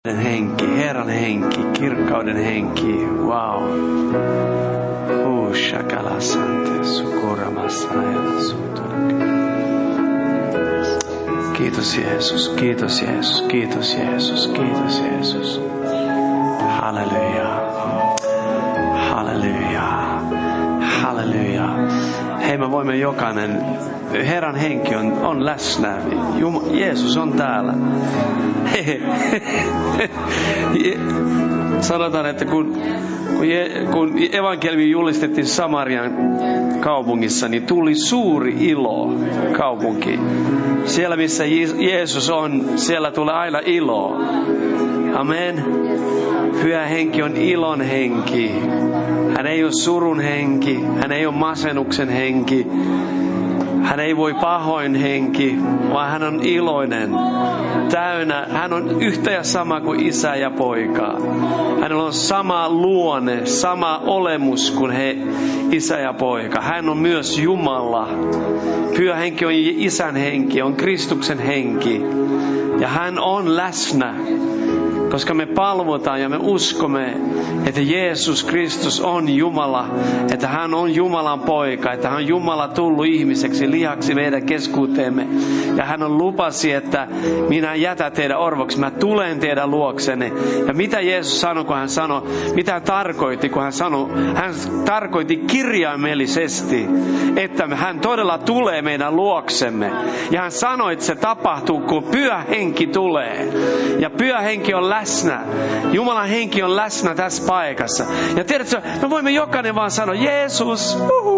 henki, Herran henki, kirkkauden henki. Wow. Shakalasante sukuramassa suutunake. Kiitos Jeesus, kiitos Jeesus, kiitos Jeesus, kiitos Jeesus. Halleluja. Halleluja. Halleluja. Hei, me voimme jokainen, Herran henki on läsnä. Jeesus on täällä. Sanotaan, että kun evankeliumi julistettiin Samarian kaupungissa, niin tuli suuri ilo kaupunkiin. Siellä missä Jeesus on, siellä tulee aina ilo. Amen. Pyhä henki on ilon henki. Hän ei ole surun henki. Hän ei ole masennuksen henki. Hän ei voi pahoin henki, vaan hän on iloinen, täynnä. Hän on yhtä ja sama kuin isä ja poika. Hänellä on sama luonne, sama olemus kuin isä ja poika. Hän on myös Jumala. Pyhä henki on isän henki, on Kristuksen henki. Ja hän on läsnä. Koska me palvotaan ja me uskomme, että Jeesus Kristus on Jumala, että hän on Jumalan poika, että hän on Jumala tullut ihmiseksi, lihaksi meidän keskuuteemme. Ja hän on lupasi, että minä jätän teidän orvoksi, mä tulen teidän luoksenne. Ja mitä Jeesus sanoi, kun hän sanoi, mitä hän tarkoitti, kun hän sanoi, hän tarkoitti kirjaimellisesti, että hän todella tulee meidän luoksemme. Ja hän sanoi, että se tapahtuu, kun Pyhä Henki tulee. Ja Pyhä Henki on läsnä. Jumalan henki on läsnä tässä paikassa. Ja tiedätkö, me voimme jokainen vaan sanoa, Jeesus,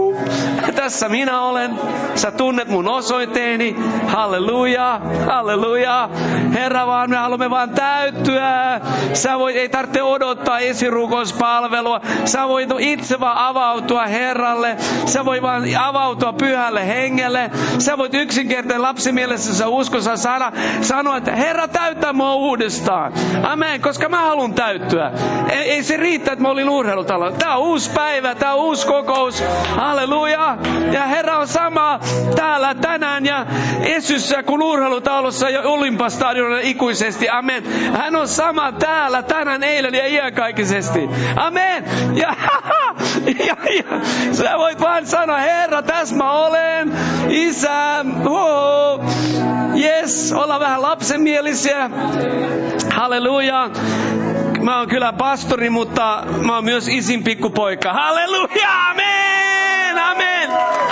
tässä minä olen. Sä tunnet mun osoitteeni. Halleluja, halleluja. Herra, vaan me haluamme vaan täyttyä. Ei tarvitse odottaa esirukouspalvelua. Sä voit itse vaan avautua Herralle. Sä voit vaan avautua Pyhälle Hengelle. Sä voit yksinkertainen lapsimielessä uskossa sanoa, että Herra, täytä mua uudestaan. Amen, koska mä haluan täyttyä. Ei se riitä, että mä olin urheilutalolla. Tää on uusi päivä, tää on uusi kokous. Halleluja. Ja Herra on sama täällä tänään ja Esyssä kuin urheilutalossa ja Olympastadionilla ikuisesti. Amen. Hän on sama täällä tänään, eilen ja iäkaikisesti. Amen. Ja sä voit vaan sanoa, Herra, tässä mä olen. Isä. Yes, ollaan vähän lapsenmielisiä. Halleluja. Mä oon kyllä pastori, mutta mä oon myös isin pikkupoika. Halleluja. Amen. Amen.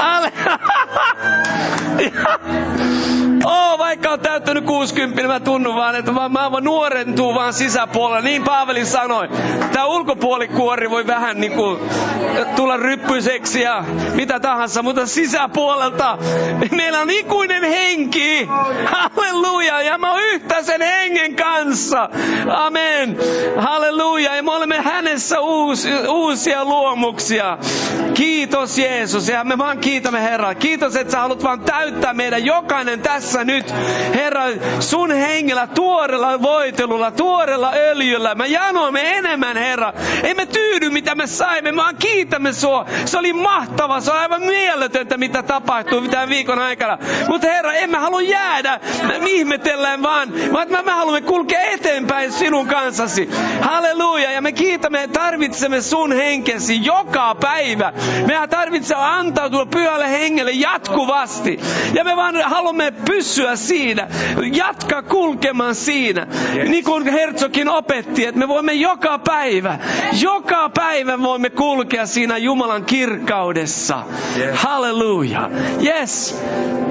Vaikka on täyttänyt 60, mä tunnun vaan, että mä nuorentuu vaan sisäpuolella. Niin Paavali sanoi. Tää ulkopuolikuori voi vähän niinku tulla ryppyiseksi ja mitä tahansa, mutta sisäpuolelta meillä on ikuinen henki. Halleluja. Ja mä oon yhtä sen hengen kanssa. Amen. Halleluja. Ja me olemme hänessä uusia luomuksia. Kiitos Jeesus. Ja me vaan kiitämme Herra. Kiitos, että sä haluat vaan täyttää meidän jokainen tässä nyt. Herra, sun hengellä, tuoreella voitelulla, tuoreella öljyllä. Me janoimme enemmän, Herra. Ei me tyydy, mitä me saimme. Me vaan kiitämme sua. Se oli mahtava. Se on aivan mieletöntä, mitä tapahtuu tämän viikon aikana. Mutta Herra, emme halua jäädä. Me ihmetellään vaan me haluamme kulkea eteenpäin sinun kanssasi. Halleluja. Ja me kiitämme, tarvitsemme sun henkesi joka päivä. Me tarvitsemme antautua Pyhälle Hengelle jatkuvasti. Ja me vaan haluamme pysyä siinä. Jatka kulkemaan siinä. Yes. Niin kuin Herzogin opetti, että me voimme joka päivä voimme kulkea siinä Jumalan kirkkaudessa. Yes. Halleluja. Yes.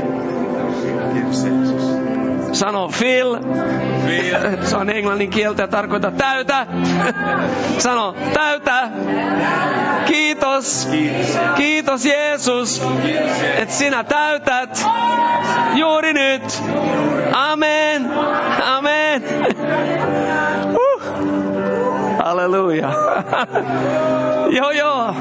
Sano fill. Se on englannin kieltä ja tarkoittaa täytä. Sano täytä. Kiitos. Kiitos Jeesus, että sinä täytät juuri nyt. Amen. Amen. Halleluja. Joo.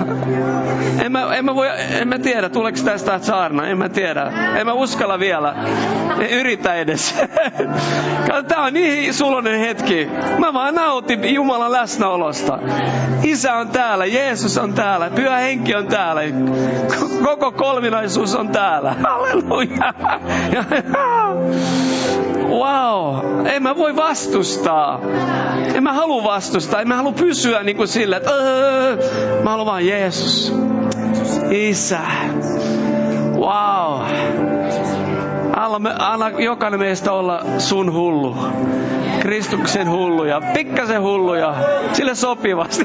En mä tiedä, tuleeko tästä saarna, en mä tiedä. En mä uskalla vielä. Yritä edes. Tää on niin suloinen hetki. Mä vaan nautin Jumalan läsnäolosta. Isä on täällä, Jeesus on täällä, Pyhä Henki on täällä. Koko kolminaisuus on täällä. Halleluja. Wow, en mä voi vastustaa. En mä halua vastustaa. En mä halua pysyä niin kuin sillä, että mä haluan vaan Jeesus. Isä. Wow. Anna jokainen meistä olla sun hullu. Kristuksen hulluja. Pikkasen hulluja. Sille sopivasti.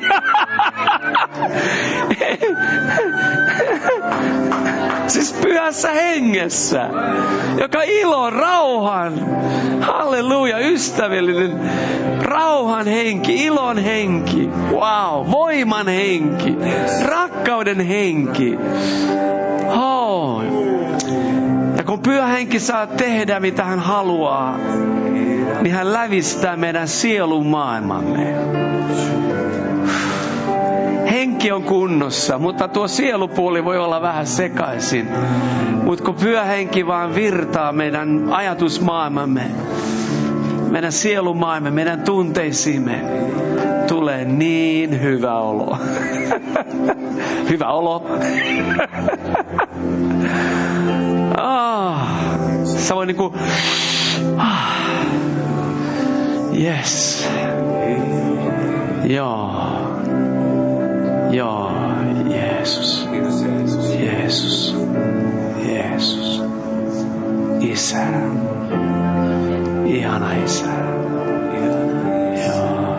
Siis pyhässä hengessä. Joka ilon, rauhan. Halleluja, ystävällinen. Rauhan henki, ilon henki. Wow, voiman henki. Rakkauden henki. Oh. Ja kun pyhä henki saa tehdä mitä hän haluaa, niin hän lävistää meidän sielun maailmamme. Henki on kunnossa, mutta tuo sielupuoli voi olla vähän sekaisin. Mutta kun pyhä henki vaan virtaa meidän ajatusmaailmamme, meidän sielumaailmamme, meidän tunteisiimme, tulee niin hyvä olo. Hyvä olo. Sä voi niinku... Yes. Joo, Jeesus. Jeesus. Jeesus. Isä. Ihana Isä. Joo.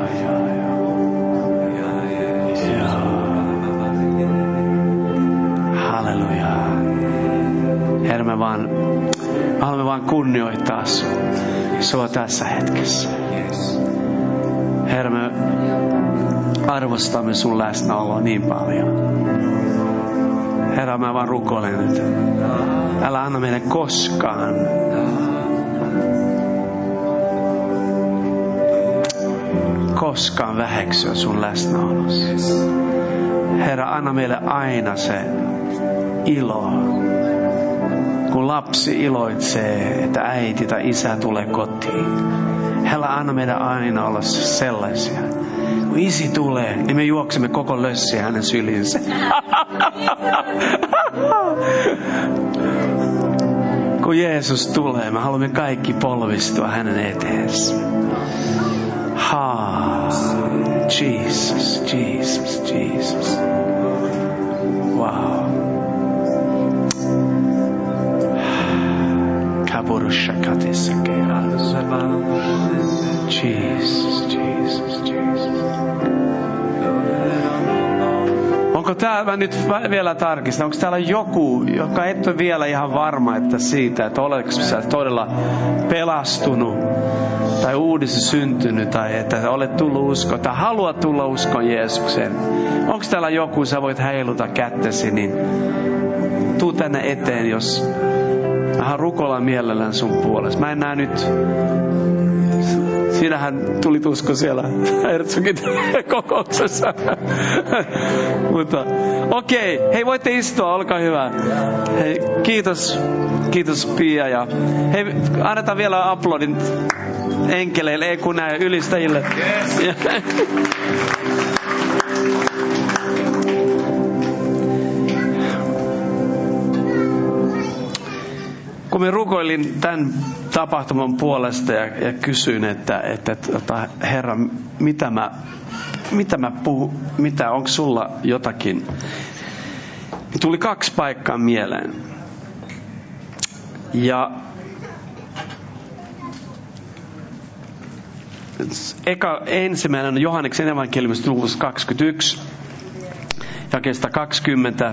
Halleluja. Herra, me haluamme vaan kunnioittaa sua tässä hetkessä. Herra, me arvostamme sun läsnäoloa niin paljon. Herra, mä vaan rukoilen nyt. Älä anna meille koskaan väheksyä sun läsnäolossa. Herra, anna meille aina se ilo. Kun lapsi iloitsee, että äiti tai isä tulee kotiin. Herra, anna meidän aina olla sellaisia. Kun isi tulee, niin me juoksemme koko lössiä hänen sylinsä. Kun Jeesus tulee, me haluamme kaikki polvistua hänen eteensä. Jesus. Wow. Kaburusha katissa keras. Jesus. Onko täällä nyt vielä tarkistaa? Onko täällä joku, joka et ole vielä ihan varma että siitä, että oletko sä todella pelastunut tai uudessa syntynyt tai että olet tullut uskoon tai haluat tulla uskoon Jeesukseen? Onko täällä joku, sä voit heiluta kättesi, niin tuu tänne eteen, jos vähän rukoillaan mielellään sun puolesta. Mä en näe nyt. Siinähän tuli usko siellä Hertsugin kokouksessa. Mutta okei, hei voitte istua, olkaa hyvä. Hei, kiitos Pia ja hei annetaan vielä aplodin enkeleille, ei kun näin ylistäjille. Yes. Kun me rukoilin tämän tapahtuman puolesta ja kysyin, että Herra, onko sulla jotakin? Tuli 2 paikkaa mieleen. Ja ensimmäinen on Johanneksen evankeliumista luvussa 21, jakeesta 20.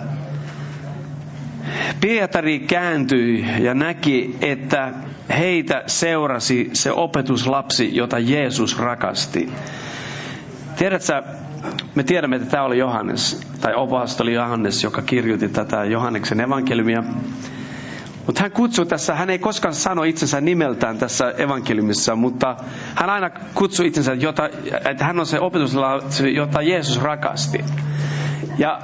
Pietari kääntyi ja näki, että heitä seurasi se opetuslapsi, jota Jeesus rakasti. Tiedätkö, me tiedämme, että tämä oli Johannes, tai apostoli Johannes, joka kirjoitti tätä Johanneksen evankeliumia. Mutta hän kutsui tässä, hän ei koskaan sano itsensä nimeltään tässä evankeliumissa, mutta hän aina kutsui itsensä, että hän on se opetuslapsi, jota Jeesus rakasti. Ja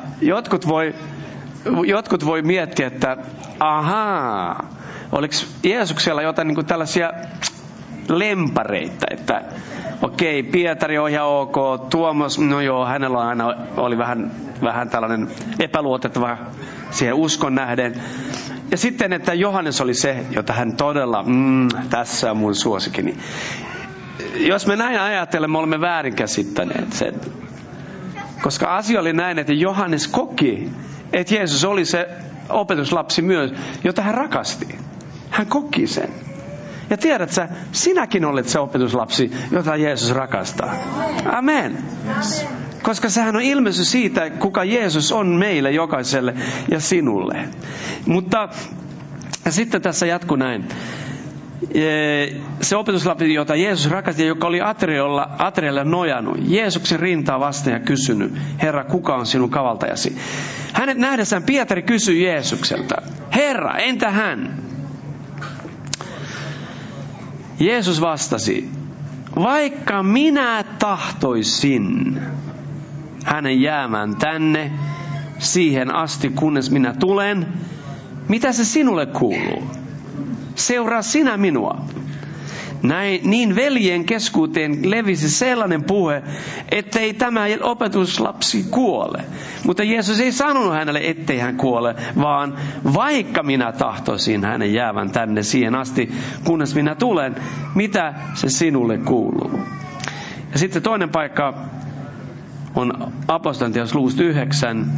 jotkut voi miettiä, että oliko Jeesuksella jotain niin kuin tällaisia lempareita, että okei, Pietari on ihan ok, Tuomas, no joo, hänellä aina oli vähän tällainen epäluotettava siihen uskon nähden. Ja sitten, että Johannes oli se, jota hän todella, tässä on mun suosikkini. Jos me näin ajattelemme, me olemme väärinkäsittäneet sen. Koska asia oli näin, että Johannes koki, että Jeesus oli se opetuslapsi myös, jota hän rakasti. Hän koki sen. Ja tiedät sä, sinäkin olet se opetuslapsi, jota Jeesus rakastaa. Amen. Koska sehän on ilmestys siitä, kuka Jeesus on meille jokaiselle ja sinulle. Mutta sitten tässä jatkuu näin. Se opetuslapsi, jota Jeesus rakasti, joka oli aterialle nojannut, Jeesuksen rintaa vasten ja kysynyt, Herra, kuka on sinun kavaltajasi? Hänet nähdessään Pietari kysyi Jeesukselta, Herra, entä hän? Jeesus vastasi, vaikka minä tahtoisin hänen jäämään tänne siihen asti, kunnes minä tulen, mitä se sinulle kuuluu? Seuraa sinä minua. Niin veljen keskuuteen levisi sellainen puhe, ettei tämä opetuslapsi kuole. Mutta Jeesus ei sanonut hänelle, ettei hän kuole, vaan vaikka minä tahtoisin hänen jäävän tänne siihen asti, kunnes minä tulen, mitä se sinulle kuuluu. Ja sitten toinen paikka on Apostolien luvusta 9,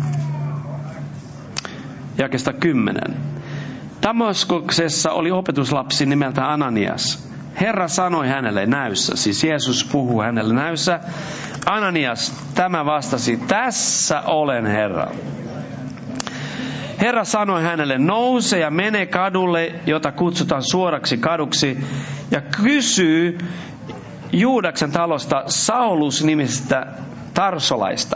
jakeesta 10. Damaskoksessa oli opetuslapsi nimeltä Ananias. Herra sanoi hänelle näyssä, siis Jeesus puhuu hänelle näyssä. Ananias, tämä vastasi, tässä olen Herra. Herra sanoi hänelle, nouse ja mene kadulle, jota kutsutaan suoraksi kaduksi, ja kysyy Juudaksen talosta Saulus-nimisestä Tarsolaista.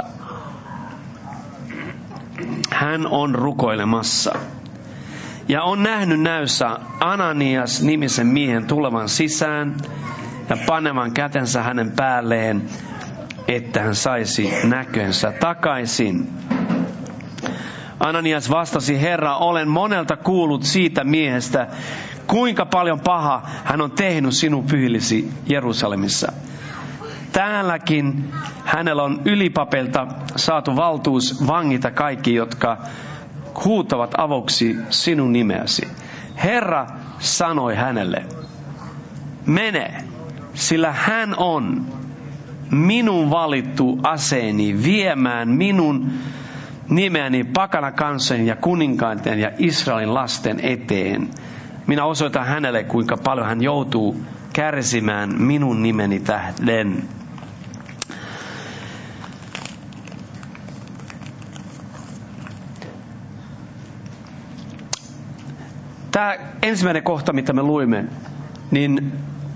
Hän on rukoilemassa. Ja on nähnyt näyssä Ananias-nimisen miehen tulevan sisään ja panevan kätensä hänen päälleen, että hän saisi näkönsä takaisin. Ananias vastasi, Herra, olen monelta kuullut siitä miehestä, kuinka paljon paha hän on tehnyt sinun pyhillesi Jerusalemissa. Täälläkin hänellä on ylipapelta saatu valtuus vangita kaikki, jotka huutavat avuksi sinun nimeäsi. Herra sanoi hänelle, mene, sillä hän on minun valittu aseeni viemään minun nimeäni pakana kansojen ja kuninkaiden ja Israelin lasten eteen. Minä osoitan hänelle, kuinka paljon hän joutuu kärsimään minun nimeni tähden. Tämä ensimmäinen kohta, mitä me luimme, niin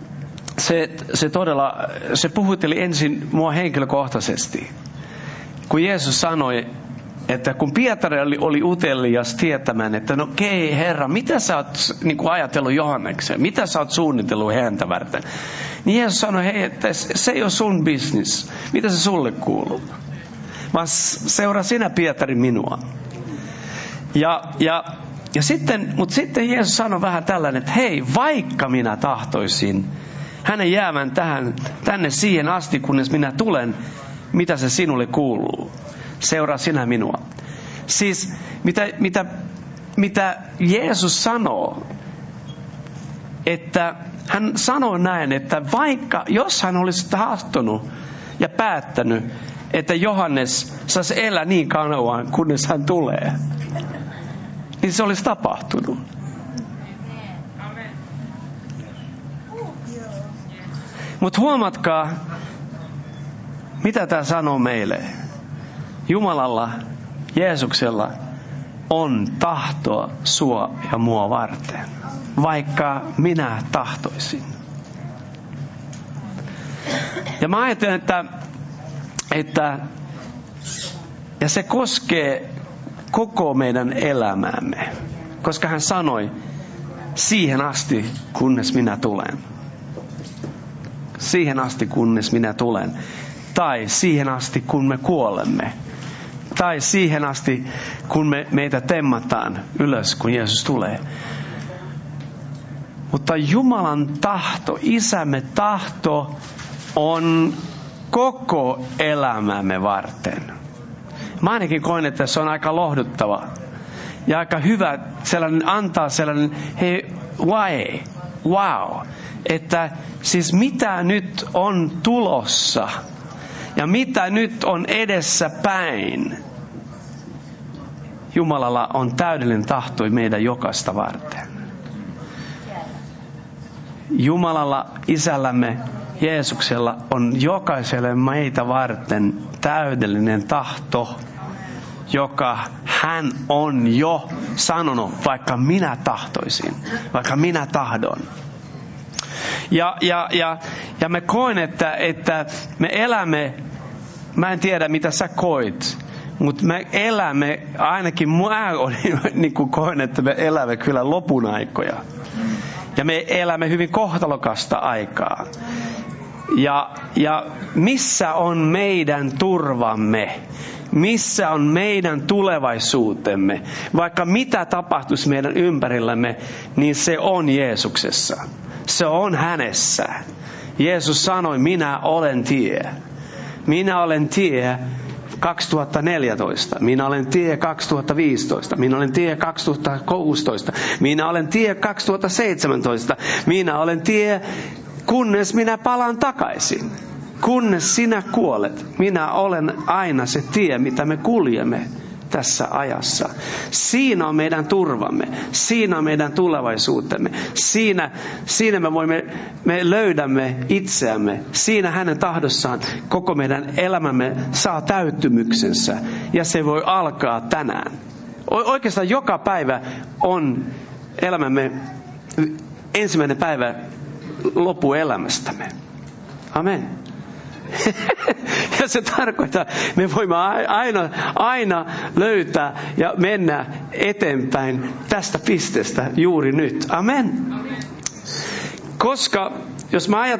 se puhutteli ensin mua henkilökohtaisesti. Kun Jeesus sanoi, että kun Pietari oli utelias tietämään, että no okei, Herra, mitä sä oot ajatellut Johanneksen? Mitä sä oot suunnitellut häntä varten? Niin Jeesus sanoi, hei, että se ei ole sun business. Mitä se sulle kuuluu? Vaan seuraa sinä, Pietari, minua. Mutta sitten Jeesus sanoi vähän tällainen, että hei, vaikka minä tahtoisin hänen jäämään tänne siihen asti, kunnes minä tulen, mitä se sinulle kuuluu. Seuraa sinä minua. Siis mitä Jeesus sanoo, että hän sanoo näin, että vaikka jos hän olisi tahtonut ja päättänyt, että Johannes saisi elää niin kauan, kunnes hän tulee, niin se olisi tapahtunut. Mutta huomatkaa, mitä tämä sanoo meille. Jumalalla, Jeesuksella on tahtoa sua ja mua varten, vaikka minä tahtoisin. Ja mä ajattelen, että ja se koskee koko meidän elämäämme, koska hän sanoi, siihen asti, kunnes minä tulen. Siihen asti, kunnes minä tulen. Tai siihen asti, kun me kuolemme. Tai siihen asti, kun meitä temmataan ylös, kun Jeesus tulee. Mutta Jumalan tahto, Isämme tahto on koko elämämme varten. Mä ainakin koen, että se on aika lohduttava. Ja aika hyvä sellainen antaa sellainen, hei, wow. Että siis mitä nyt on tulossa ja mitä nyt on edessä päin. Jumalalla on täydellinen tahto meidän jokaista varten. Jumalalla, Isällämme, Jeesuksella on jokaiselle meitä varten täydellinen tahto, joka hän on jo sanonut, vaikka minä tahtoisin, vaikka minä tahdon. Ja mä koen, että me elämme, mä en tiedä mitä sä koit, mutta me elämme, ainakin niin kuin koen, että me elämme kyllä lopun aikoja. Ja me elämme hyvin kohtalokasta aikaa. Ja missä on meidän turvamme? Missä on meidän tulevaisuutemme? Vaikka mitä tapahtuisi meidän ympärillämme, niin se on Jeesuksessa. Se on hänessä. Jeesus sanoi, minä olen tie. Minä olen tie 2014. Minä olen tie 2015. Minä olen tie 2016. Minä olen tie 2017. Minä olen tie, kunnes minä palaan takaisin. Kunnes sinä kuolet. Minä olen aina se tie, mitä me kuljemme tässä ajassa. Siinä on meidän turvamme. Siinä on meidän tulevaisuutemme. Siinä me löydämme itseämme. Siinä hänen tahdossaan koko meidän elämämme saa täyttymyksensä. Ja se voi alkaa tänään. Oikeastaan joka päivä on elämämme ensimmäinen päivä loppuelämästämme. Amen. Ja se tarkoittaa, me voimme aina löytää ja mennä eteenpäin tästä pisteestä juuri nyt. Amen. Koska jos mä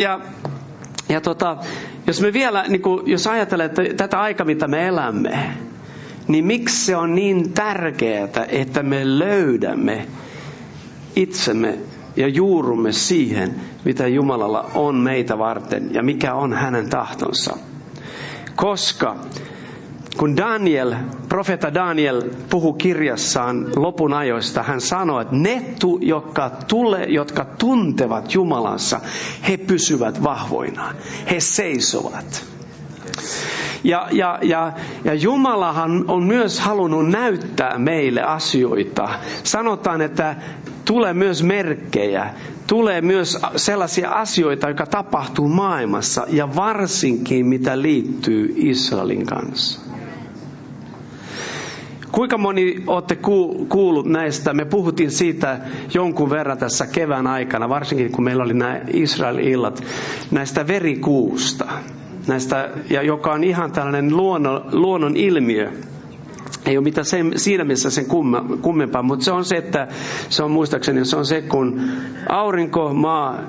jos me vielä, niin kuin, jos ajatellaan, että tätä aikaa, mitä me elämme, niin miksi se on niin tärkeää, että me löydämme itsemme ja juurumme siihen, mitä Jumalalla on meitä varten ja mikä on hänen tahtonsa. Koska kun profeetta Daniel puhui kirjassaan lopun ajoista, hän sanoi, että ne, jotka tuntevat Jumalansa, he pysyvät vahvoina. He seisovat. Ja Jumalahan on myös halunnut näyttää meille asioita. Sanotaan, että tulee myös merkkejä, tulee myös sellaisia asioita, jotka tapahtuu maailmassa ja varsinkin mitä liittyy Israelin kanssa. Kuinka moni olette kuullut näistä? Me puhuttiin siitä jonkun verran tässä kevään aikana, varsinkin kun meillä oli nämä Israelin illat, näistä verikuusta. Ja joka on ihan tällainen luonnon ilmiö. Ei ole mitään siinä missä sen kummempaa, mutta se on se, että se on muistaakseni, se on se, kun aurinko, maa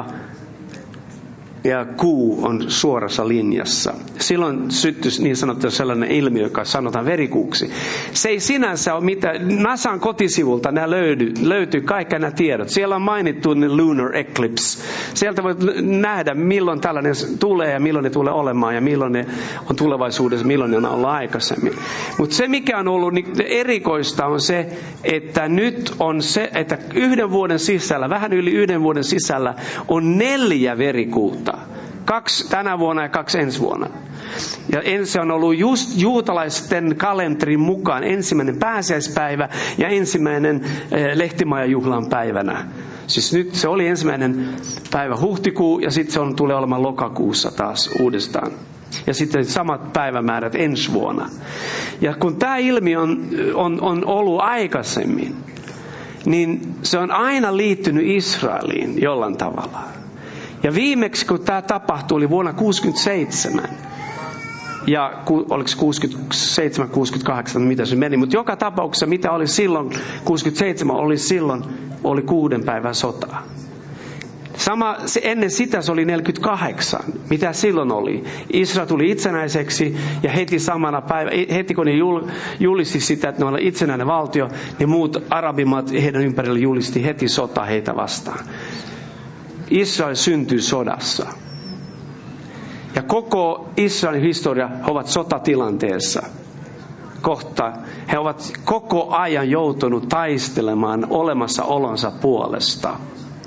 ja kuu on suorassa linjassa. Silloin syttyisi niin sanottu sellainen ilmiö, joka sanotaan verikuuksi. Se ei sinänsä ole mitään. NASAn kotisivulta nämä löytyy kaikki nämä tiedot. Siellä on mainittu lunar eclipse. Sieltä voit nähdä, milloin tällainen tulee ja milloin ne tulee olemaan ja milloin ne on tulevaisuudessa, milloin ne on ollut aikaisemmin. Mutta se, mikä on ollut niin erikoista, on se, että nyt on se, että 1 vuoden sisällä, vähän yli 1 vuoden sisällä, on 4 verikuuta. 2 tänä vuonna ja 2 ensi vuonna. Ja se on ollut just juutalaisten kalenterin mukaan 1. pääsiäispäivä ja 1. lehtimaajajuhlan päivänä. Siis nyt se oli 1. päivä huhtikuu ja sitten se tulee olemaan lokakuussa taas uudestaan. Ja sitten samat päivämäärät ensi vuonna. Ja kun tämä ilmiö on ollut aikaisemmin, niin se on aina liittynyt Israeliin jollain tavalla. Ja viimeksi kun tämä tapahtui oli vuonna 1967. Ja oliko se 67-68, mitä se meni. Mutta joka tapauksessa mitä oli silloin, 67 oli 6 päivän sota. Ennen sitä se oli 48. Mitä silloin oli? Israel tuli itsenäiseksi ja heti samana päivänä, heti kun ne julisti sitä, että ne oli itsenäinen valtio, niin muut arabimaat heidän ympärillä julisti heti sota heitä vastaan. Israel syntyi sodassa. Ja koko Israelin historia he ovat sotatilanteessa. Kohta he ovat koko ajan joutunut taistelemaan olemassaolonsa puolesta.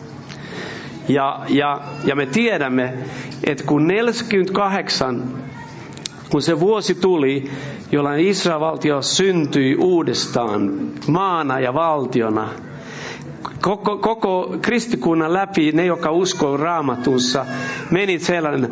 Ja me tiedämme, että kun 48, kun se vuosi tuli, jolloin Israel-valtio syntyi uudestaan maana ja valtiona, koko kristikunnan läpi, ne jotka uskoo Raamatussa, meni sellainen,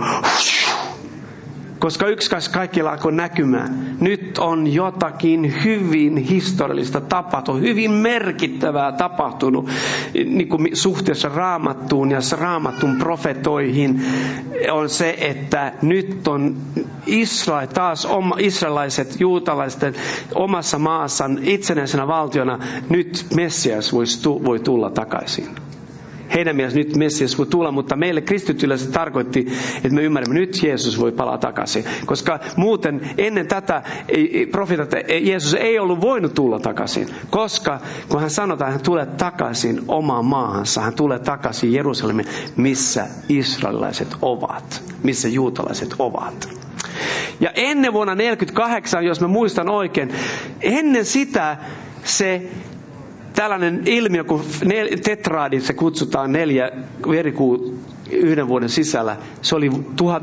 koska kaikilla alkoi näkymään. Nyt on jotakin hyvin historiallista tapahtunut, hyvin merkittävää tapahtunut niin kuin suhteessa Raamattuun ja Raamatun profetoihin on se, että nyt on Israel taas israelaiset, juutalaisten omassa maassaan itsenäisenä valtiona, nyt Messias voi tulla takaisin. Heidän mielestä nyt Messias voi tulla, mutta meille kristityille se tarkoitti, että me ymmärrämme, nyt Jeesus voi palaa takaisin. Koska muuten ennen tätä Jeesus ei ollut voinut tulla takaisin. Koska kun hän sanotaan, hän tulee takaisin omaan maahansa, hän tulee takaisin Jerusalemiin, missä israelilaiset ovat, missä juutalaiset ovat. Ja ennen vuonna 48, jos mä muistan oikein, ennen sitä se tällainen ilmiö, kun tetraadit, se kutsutaan 4 verikuu 1 vuoden sisällä, se oli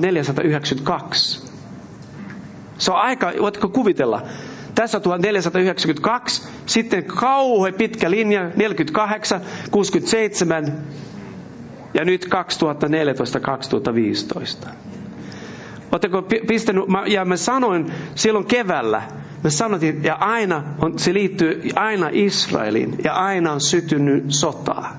1492. Se on aika, voitko kuvitella? Tässä 1492, sitten kauhean pitkä linja, 48, 67 ja nyt 2014-2015. Oletteko pistänyt, ja mä sanoin silloin keväällä, me sanottiin, ja se liittyy aina Israeliin, ja aina on sytynyt sotaa.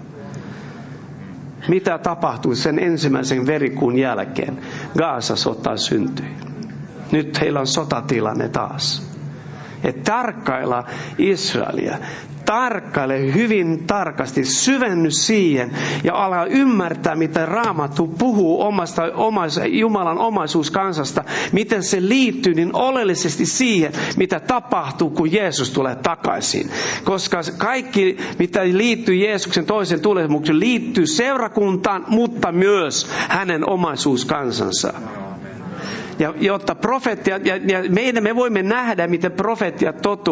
Mitä tapahtui sen ensimmäisen verikuun jälkeen? Gaasa-sota syntyi. Nyt heillä on sotatilanne taas. Että tarkkailla Israelia. Tarkkaile hyvin tarkasti, syvenny siihen ja ala ymmärtää, mitä Raamattu puhuu Jumalan omaisuuskansasta, miten se liittyy niin oleellisesti siihen, mitä tapahtuu, kun Jeesus tulee takaisin. Koska kaikki, mitä liittyy Jeesuksen toisen tulemukseen, liittyy seurakuntaan, mutta myös hänen omaisuuskansansa. Ja jotta profetia, ja me voimme nähdä, miten profetia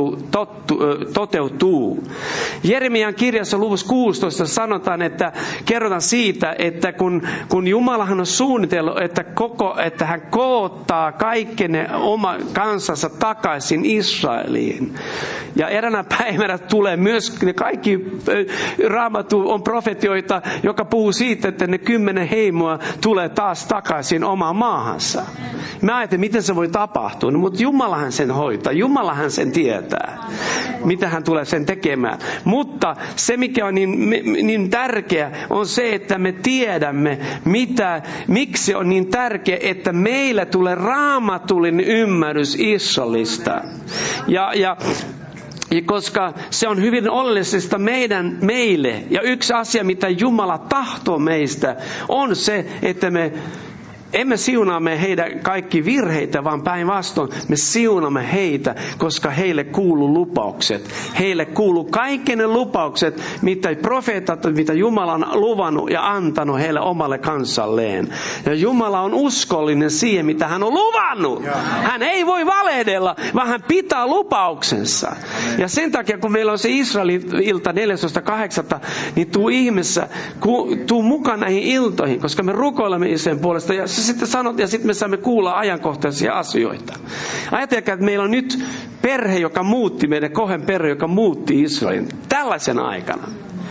toteutuu. Jeremian kirjassa luvussa 16 sanotaan, että kerrotaan siitä, että kun Jumalahan on suunnitellut, että hän koottaa kaikki ne oma kansansa takaisin Israeliin. Ja eräänä päivänä tulee myös ne kaikki Raamattu on profetioita, joka puhuu siitä, että ne 10 heimoa tulee taas takaisin omaan maahansa. Mä ajattelin, miten se voi tapahtua, mutta Jumalahan sen hoitaa, Jumalahan sen tietää, mitä hän tulee sen tekemään. Mutta se, mikä on niin tärkeä, on se, että me tiedämme, miksi on niin tärkeä, että meillä tulee raamatullinen ymmärrys Israelista. Ja koska se on hyvin oleellisesta meille. Ja yksi asia, mitä Jumala tahtoo meistä, on se, että me emme siunaamme heidän kaikki virheitä, vaan päinvastoin me siunaamme heitä, koska heille kuuluu lupaukset. Heille kuuluu kaikki ne lupaukset, mitä profeetat, mitä Jumala on luvannut ja antanut heille omalle kansalleen. Ja Jumala on uskollinen siihen, mitä hän on luvannut. Hän ei voi valehdella, vaan hän pitää lupauksensa. Ja sen takia, kun meillä on se Israelin ilta 14.8., niin tuu ihmeessä, tuu mukaan näihin iltoihin, koska me rukoilemme sen puolesta. Ja sitten sanot, ja sitten me saamme kuulla ajankohtaisia asioita. Ajatelkaa, että meillä on nyt perhe, joka muutti, meidän Kohen perhe, joka muutti Israelin tällaisena aikana.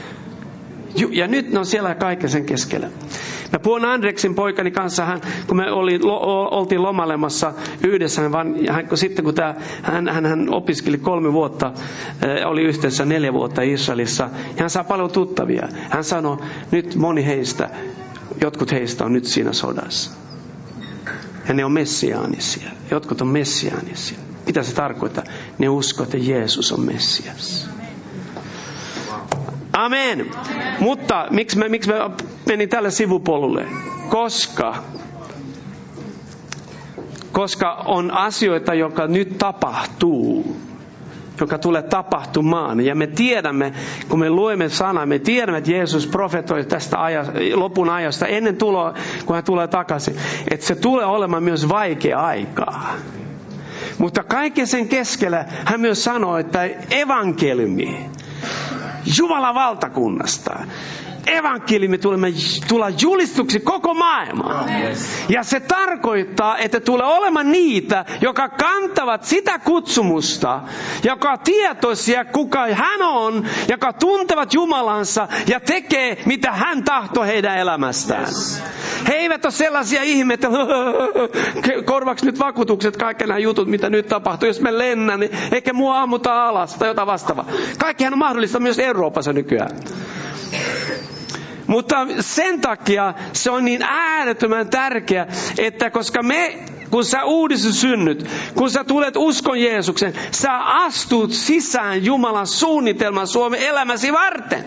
Ja nyt ne on siellä kaiken sen keskellä. Mä puhun Andreksin poikani kanssa, kun me oltiin lomailemassa yhdessä, sitten kun hän opiskeli 3 vuotta, oli yhteensä 4 vuotta Israelissa, ja hän saa paljon tuttavia. Hän sanoi, nyt jotkut heistä on nyt siinä sodassa. Ja ne on messiaanisia. Jotkut on messiaanisia. Mitä se tarkoittaa? Ne uskoo, että Jeesus on Messias. Amen. Mutta miksi mä menin tälle sivupolulle? Koska on asioita, joka nyt tapahtuu, joka tulee tapahtumaan. Ja me tiedämme, kun me luemme sanaa, me tiedämme, että Jeesus profetoi tästä lopun ajasta ennen tuloa, kun hän tulee takaisin, että se tulee olemaan myös vaikea aikaa. Mutta kaiken sen keskellä hän myös sanoo, että evankeliumi Jumalan valtakunnasta, evankeliumi tulee julistuksi koko maailmaan. Ja se tarkoittaa, että tulee olemaan niitä, jotka kantavat sitä kutsumusta, joka on tietoisia, kuka hän on, joka tuntevat Jumalansa ja tekee, mitä hän tahtoo heidän elämästään. He eivät ole sellaisia ihmeitä, korvaksi nyt vakuutukset, kaikki nämä jutut, mitä nyt tapahtuu. Jos mä lennän, niin eikä mua ammuta alas tai jotain vastaavaa. Kaikkihan on mahdollista myös Euroopassa nykyään. Mutta sen takia se on niin äärettömän tärkeä, että koska kun sä synnyt, kun sä tulet uskon Jeesuksen, sä astut sisään Jumalan suunnitelman Suomen elämäsi varten.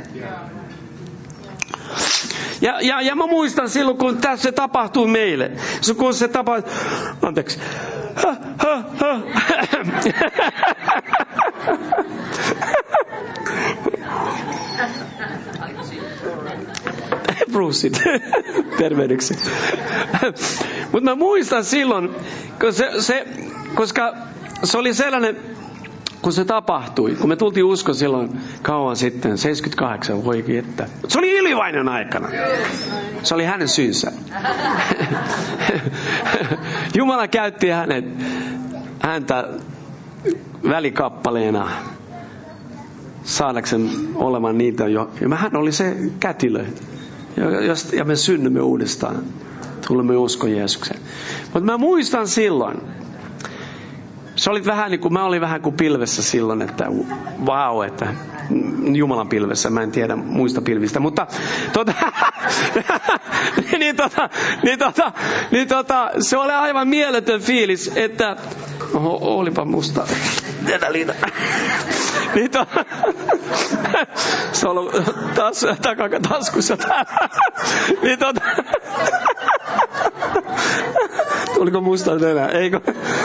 Ja mä muistan silloin, kun se tapahtui meille. Kun se tapahtui... Anteeksi. Bruceit. Terveydeksi. Mutta mä muistan silloin, koska se oli sellainen... Kun se tapahtui, kun me tultiin uskon silloin kauan sitten, 78, voikin että. Se oli Ylivainon aikana. Se oli hänen syynsä. Jumala käytti häntä välikappaleena saadakseen olemaan niitä jo. Ja hän oli se kätilö. Ja me synnymme uudestaan. Tulemme uskon Jeesuksen. Mutta mä muistan silloin, se oli vähän niin kuin, mä olin vähän kuin pilvessä silloin, että vau, että Jumalan pilvessä, mä en tiedä muista pilvistä, mutta se oli aivan mieletön fiilis, että olipa musta se on ollut takataskussa tuliko musta enää, eikö?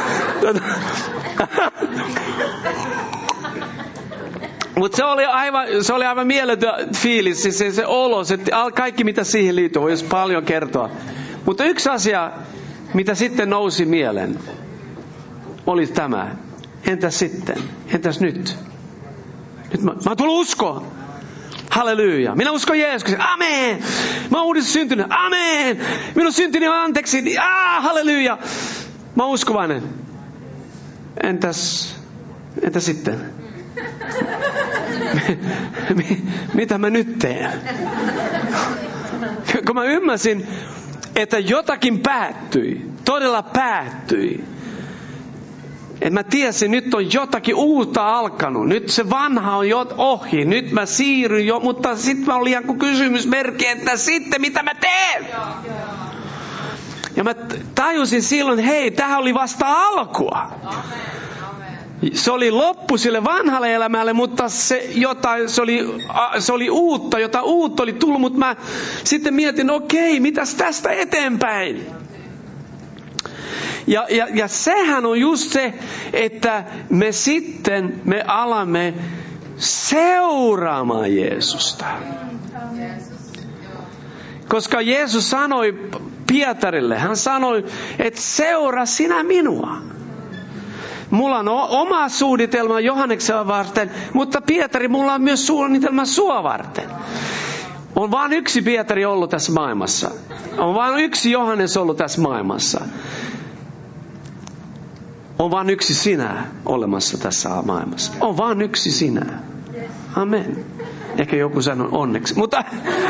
Mutta se oli aivan mieletön fiilis, se olo, kaikki mitä siihen liittyy, voisi paljon kertoa. Mutta yksi asia, mitä sitten nousi mieleen, oli tämä. Entäs sitten? Entäs nyt? Nyt mä oon tullut uskoon. Halleluja. Minä uskon Jeesuksen. Amen. Mä oon uudessa syntynyt. Amen. Minun syntini on anteeksi. Halleluja. Mä oon uskovainen. Entäs sitten? Mitä mä nyt teen? Kun mä ymmärsin, että jotakin päättyi. Todella päättyi. että mä tiesin, nyt on jotakin uutta alkanut. Nyt se vanha on jo ohi. Nyt mä siirryn jo, mutta sitten mä olin joku kysymysmerkki, että sitten mitä mä teen? Ja mä tajusin silloin, hei, tämähän oli vasta alkua. Se oli loppu sille vanhalle elämälle, mutta se oli uutta, jota uutta oli tullut, mutta mä sitten mietin, okei, mitäs tästä eteenpäin? Ja sehän on just se, että me alamme seuraamaan Jeesusta. Koska Jeesus sanoi Pietarille, hän sanoi, että seuraa sinä minua. Mulla on oma suunnitelma Johanneksen varten, mutta Pietari, mulla on myös suunnitelma sua varten. On vain yksi Pietari ollut tässä maailmassa. On vain yksi Johannes ollut tässä maailmassa. On vain yksi sinä olemassa tässä maailmassa. On vain yksi sinä. Amen. Ehkä joku sanoo onneksi, mutta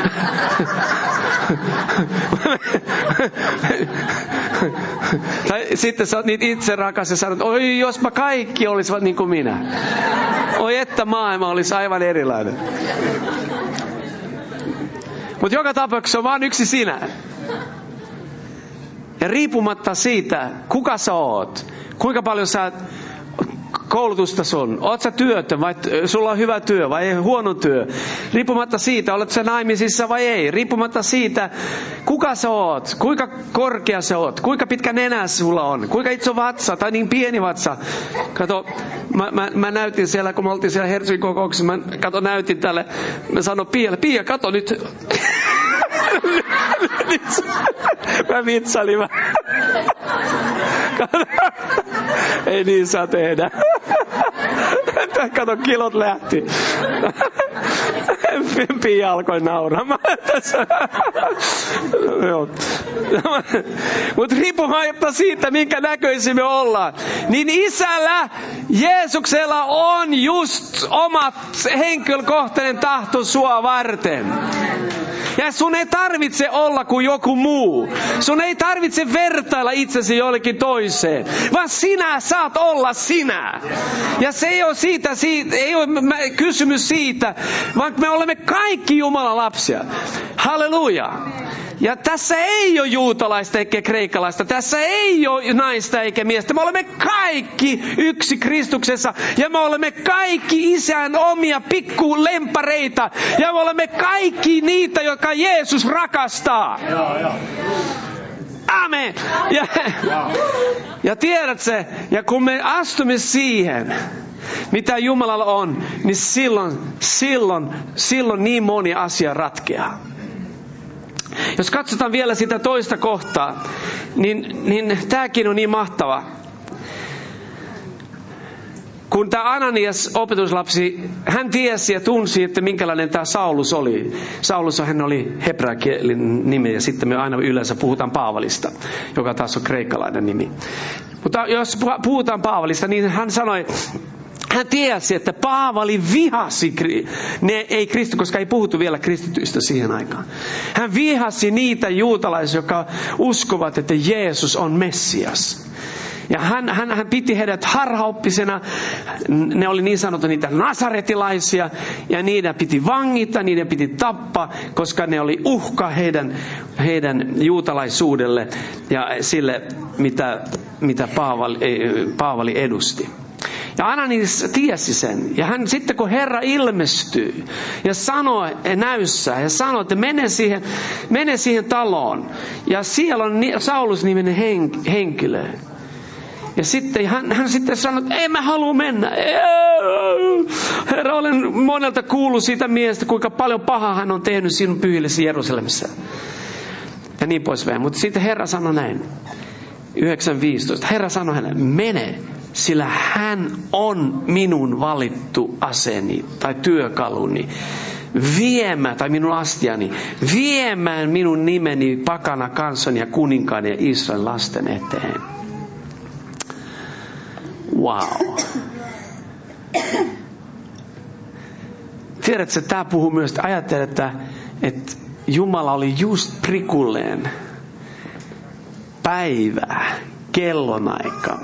tai sitten sä oot niin itse rakas ja sanot, oi jospa kaikki olisivat niin kuin minä. Oi että maailma olisi aivan erilainen. Mutta joka tapauksessa on vain yksi sinä. Ja riippumatta siitä, kuka sä oot, kuinka paljon sä koulutusta sun? Oot sä työtön vai sulla on hyvä työ vai huono työ? Riippumatta siitä, olet sä naimisissa vai ei. Riippumatta siitä, kuka sä oot, kuinka korkea sä oot, kuinka pitkä nenä sulla on, kuinka iso vatsa tai niin pieni vatsa. Kato, mä näytin siellä, kun me oltiin siellä Helsingin kokouksessa, mä näytin tälle, mä sanoin Pia, kato nyt. Mä vitsailin. Ei niin saa tehdä. Kato, kilot lähti. Pia alkoi nauramaan tässä. Mutta riippumatta siitä, minkä näköisiä me ollaan, niin Isällä, Jeesuksella on just omat henkilökohtainen tahto sua varten. Ja sun ei tarvitse olla kuin joku muu. Sun ei tarvitse vertailla itsesi jollekin toiseen. Vaan sinä saat olla sinä. Ja se ei ole ei ole kysymys siitä, vaan me olemme kaikki Jumalan lapsia. Halleluja. Ja tässä ei ole juutalaista eikä kreikkalaista. Tässä ei ole naista eikä miestä. Me olemme kaikki yksi Kristuksessa. Ja me olemme kaikki Isän omia pikkulempareita. Ja me olemme kaikki niitä, jotka Jeesus rakastaa. Amen. Ja tiedät se, ja kun me astumme siihen, mitä Jumalalla on, niin silloin niin moni asia ratkeaa. Jos katsotaan vielä sitä toista kohtaa, niin tämäkin on niin mahtava. Kun tämä Ananias opetuslapsi, hän tiesi ja tunsi, että minkälainen tämä Saulus oli. Saulus hän oli hebreakielinen nimi ja sitten me aina yleensä puhutaan Paavalista, joka taas on kreikkalainen nimi. Mutta jos puhutaan Paavalista, niin hän sanoi, hän tiesi, että Paavali vihasi, ei Kristu, koska ei puhuttu vielä kristityistä siihen aikaan. Hän vihasi niitä juutalaisia, jotka uskovat, että Jeesus on Messias. Ja hän piti heidät harhaoppisena. Ne oli niin sanottu niitä nasaretilaisia. Ja niiden piti vangita, niiden piti tappaa, koska ne oli uhka heidän juutalaisuudelle ja sille, mitä Paavali edusti. Ja Ananias tiesi sen. Ja hän sitten kun Herra ilmestyy ja sanoi näyssä ja sanoi, että mene siihen taloon. Ja siellä on Saulus-niminen henkilö. Ja sitten hän sitten sanoi, että ei mä halua mennä. Herra, olen monelta kuullut siitä miestä, kuinka paljon pahaa hän on tehnyt sinun pyhillesi Jerusalemissa. Ja niin poispäin. Mutta sitten Herra sanoi näin. 9:15. Herra sanoi hänelle, mene, sillä hän on minun valittu aseni tai työkaluni. Viemään, tai minun astiani, viemään minun nimeni pakana kansan ja kuninkaan ja Israelin lasten eteen. Wow. Tiedätkö, tämä puhuu myös, että ajattele, että Jumala oli just prikulleen päivä, kellonaika,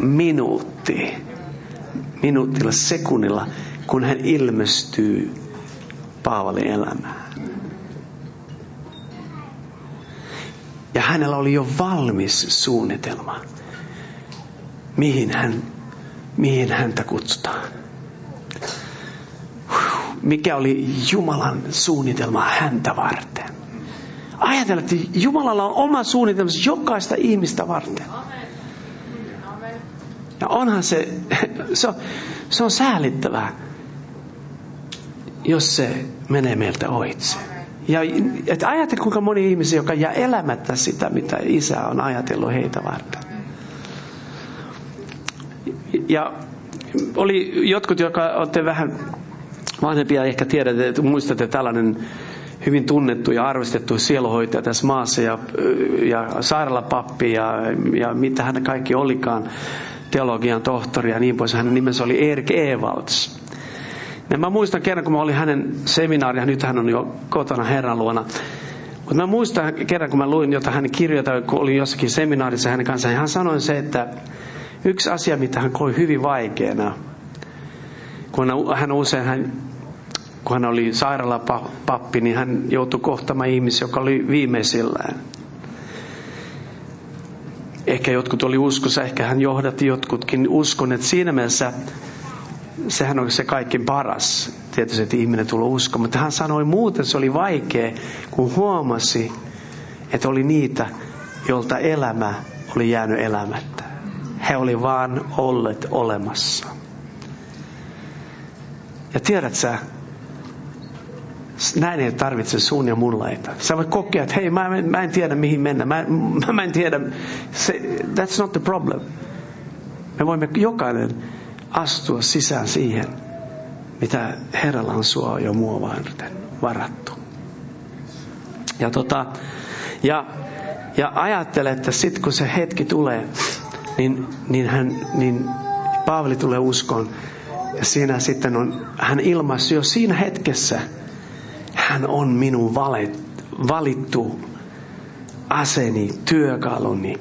minuutilla, sekunnilla, kun hän ilmestyy Paavalin elämään. Ja hänellä oli jo valmis suunnitelma, mihin häntä kutsutaan. Mikä oli Jumalan suunnitelma häntä varten. Ajatella, että Jumalalla on oma suunnitelma jokaista ihmistä varten. Ja onhan se on säälittävää, jos se menee meiltä ohitse. Ja ajattele, kuinka moni ihmisiä, joka jää elämättä sitä, mitä Isä on ajatellut heitä varten. Ja oli jotkut, jotka olette vähän vanhempia, ehkä tiedätte, että muistatte tällainen hyvin tunnettu ja arvostettu sieluhoitaja tässä maassa ja sairaalapappi ja mitä hän kaikki olikaan, teologian tohtori ja niin pois. Hänen nimensä oli Erik Evalds. Ja mä muistan kerran, kun mä olin hänen seminaaria, nyt hän on jo kotona Herran luona. Mutta mä muistan kerran, kun mä luin jotain hänen kirjoita, kun olin jossakin seminaarissa hänen kanssaan, ja hän sanoi se, että yksi asia, mitä hän koi hyvin vaikeana, kun hän oli sairaalapappi, niin hän joutui kohtamaan ihmisiä, joka oli viimeisillään. Ehkä jotkut oli uskossa, ehkä hän johdatti jotkutkin uskon, että siinä mielessä sehän on se kaikkein paras. Tietysti, että ihminen tulee uskoon. Mutta hän sanoi muuten, se oli vaikea, kun huomasi, että oli niitä, jolta elämä oli jäänyt elämättä. He oli vaan olleet olemassa. Ja tiedät sä, näin ei tarvitse sun ja mun laita. Sä voit kokea, että hei, mä en tiedä mihin mennä. Mä en tiedä. That's not the problem. Me voimme jokainen astua sisään siihen, mitä Herralla on sua ja mua varten varattu. Ja ajattele, että sitten kun se hetki tulee, niin Paavali tulee uskoon. Ja siinä sitten hän ilmaisi jo siinä hetkessä, hän on minun valittu aseni, työkaluni,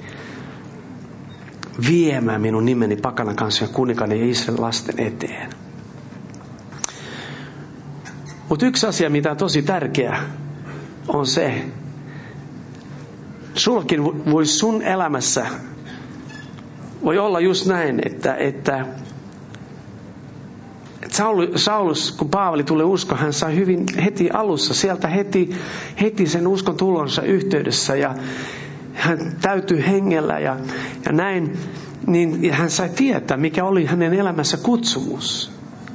viemään minun nimeni pakanan kanssa ja kuninkaan ja Israelin lasten eteen. Mutta yksi asia, mitä on tosi tärkeä, on se, sullakin voi sun elämässä voi olla just näin, että Saulus, kun Paavali tulee uskoon, hän sai hyvin heti alussa, sieltä heti sen uskon tulonsa yhteydessä ja hän täytyi hengellä ja näin, niin hän sai tietää, mikä oli hänen elämässä kutsumus.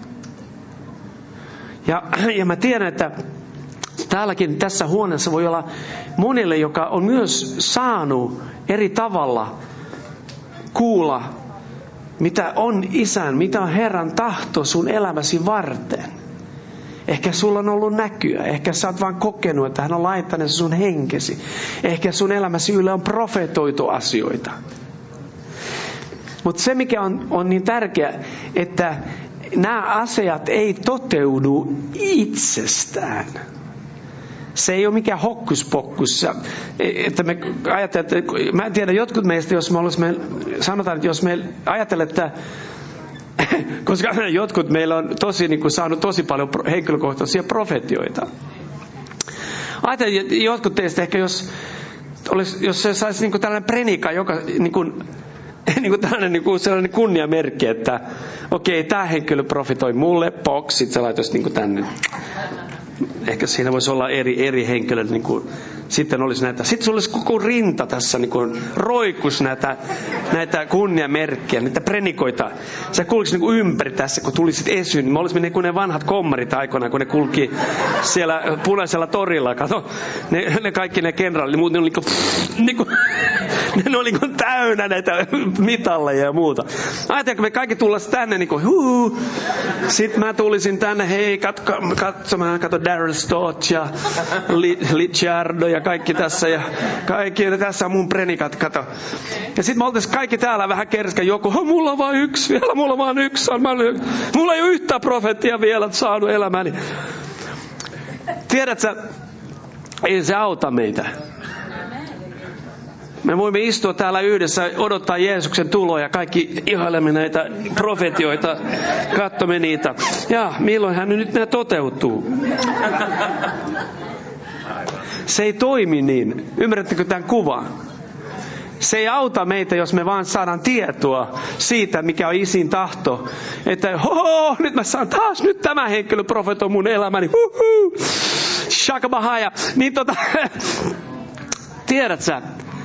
Ja mä tiedän, että täälläkin tässä huoneessa voi olla monille, joka on myös saanut eri tavalla kuulla, mitä on Isän, mitä on Herran tahto sun elämäsi varten. Ehkä sulla on ollut näkyä. Ehkä sä oot vaan kokenut, että hän on laittanut sun henkesi. Ehkä sun elämäsi yllä on profetoitu asioita. Mutta se, mikä on niin tärkeä, että nämä asiat ei toteudu itsestään. Se ei ole mikään hokkuspokkus. Että me ajattelemme, että mä en tiedä, jotkut meistä, sanotaan, että jos me ajattelemme, että koska jotkut meillä on saanut tosi paljon henkilökohtaisia profetioita. Ajattelin, jotkut teistä ehkä, jos se saisi tällainen prenika, joka tällainen sellainen kunniamerkki, että okei, tämä henkilö profitoi mulle, sit se laitoisi tänne. Ehkä siinä voisi olla eri henkilöt, sitten olisi näitä. Sitten sulla olisi koko rinta tässä, roikkus näitä kunniamerkkejä, näitä prenikoita. Sä kulkisi ympäri tässä, kun tulisit esiin. Me olisimme niin kuin ne vanhat kommarit aikoinaan, kun ne kulki siellä punaisella torilla. Kato, ne kaikki ne kenraalit, ne oli täynnä näitä mitalleja ja muuta. Ajatellaan, me kaikki tullaisiin tänne, Sitten mä tulisin tänne, hei, katsomaan, Daryl Stott ja Licciardo ja kaikki tässä ja kaikki tässä on mun prenikat, kato. Ja sit me oltais kaikki täällä vähän kerskä joku, mulla on vaan yksi vielä, mulla ei ole yhtään profettia vielä saanut elämäni. Tiedätkö, ei se auta meitä. Me voimme istua täällä yhdessä, odottaa Jeesuksen tuloa ja kaikki ihailemme näitä profetioita, katsomme niitä. Ja milloinhan nyt ne toteutuu? Se ei toimi niin. Ymmärrättekö tämän kuvan? Se ei auta meitä, jos me vaan saadaan tietoa siitä, mikä on Isin tahto. Että nyt mä saan taas, nyt tämä henkilö profetoi mun elämäni. Shakabahaja. Niin tiedät sä,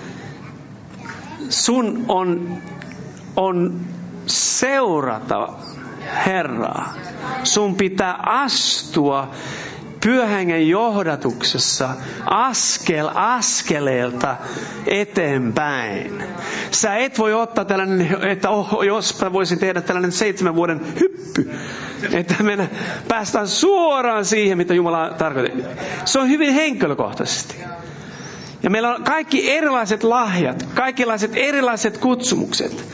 sun on seurata Herraa. Sun pitää astua Pyhän johdatuksessa askel askeleelta eteenpäin. Sä et voi ottaa tällainen, että jospa voisin tehdä tällainen 7 vuoden hyppy. Että me päästään suoraan siihen, mitä Jumala tarkoittaa. Se on hyvin henkilökohtaisesti. Ja meillä on kaikki erilaiset lahjat, kaikenlaiset erilaiset kutsumukset.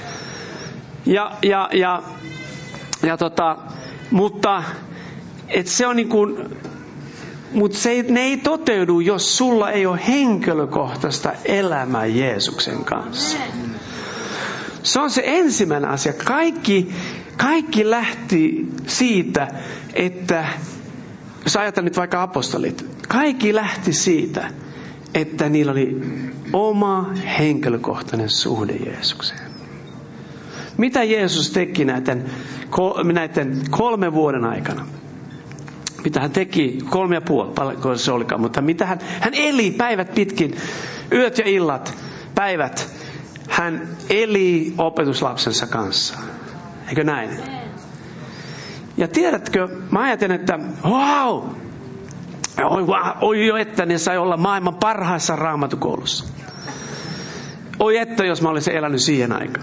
Mutta se on mutta ne ei toteudu, jos sulla ei ole henkilökohtaista elämää Jeesuksen kanssa. Se on se ensimmäinen asia. Kaikki lähti siitä, että jos ajatellaan nyt vaikka apostolit, kaikki lähti siitä, että niillä oli oma henkilökohtainen suhde Jeesukseen. mitä Jeesus teki näiden 3 vuoden aikana. Mitä hän teki, 3,5, paljonko se olikaan, mutta mitä hän eli päivät pitkin, yöt ja illat, päivät. Hän eli opetuslapsensa kanssa. Eikö näin? Ja tiedätkö, mä ajattelen, että wow, oi jo, että ne sai olla maailman parhaassa raamatukoulussa. Oi että, jos mä olisin elänyt siihen aikaan.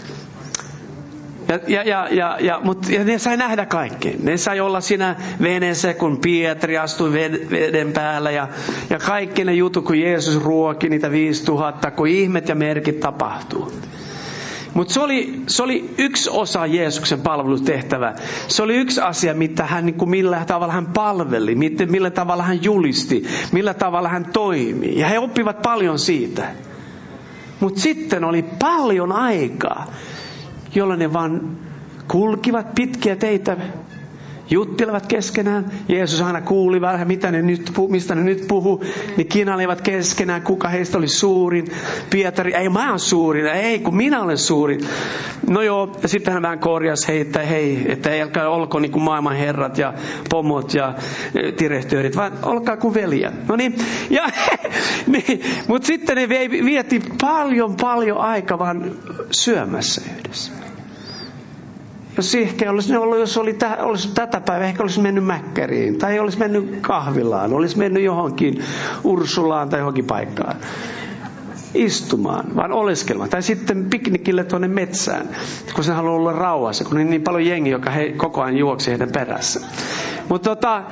Ja ne sai nähdä kaikkea. Ne sai olla siinä veneessä, kun Pietari astui veden päällä. Ja kaikki ne jutut, kun Jeesus ruoki niitä 5000, kun ihmet ja merkit tapahtuu. Mutta se oli yksi osa Jeesuksen palvelutehtävää. Se oli yksi asia, mitä hän, niin kuin millä tavalla hän palveli, millä tavalla hän julisti, millä tavalla hän toimi. Ja he oppivat paljon siitä. Mutta sitten oli paljon aikaa, jolloin ne vaan kulkivat pitkiä teitä, juttelevat keskenään. Jeesus aina kuuli vähän, mistä ne nyt puhuu. Niin kinailevat keskenään, kuka heistä oli suurin. Pietari, ei mä oon suurin, ei kun minä olen suurin. No joo, ja sitten hän vähän korjasi heitä, että ei älkää olko niin kuin maailman herrat ja pomot ja direktöörit, vaan olkaa kuin veljet. No niin, niin, mutta sitten ne vietti paljon aikaa vaan syömässä yhdessä. Jos ehkä olisi ollut, olisi tätä päivää, ehkä olisi mennyt Mäkkäriin, tai olisi mennyt kahvilaan, olisi mennyt johonkin Ursulaan tai johonkin paikkaan istumaan, vaan oleskelemaan. Tai sitten piknikille tuonne metsään, kun se haluaa olla rauhassa, kun on niin paljon jengi, joka koko ajan juoksi heidän perässä. Mutta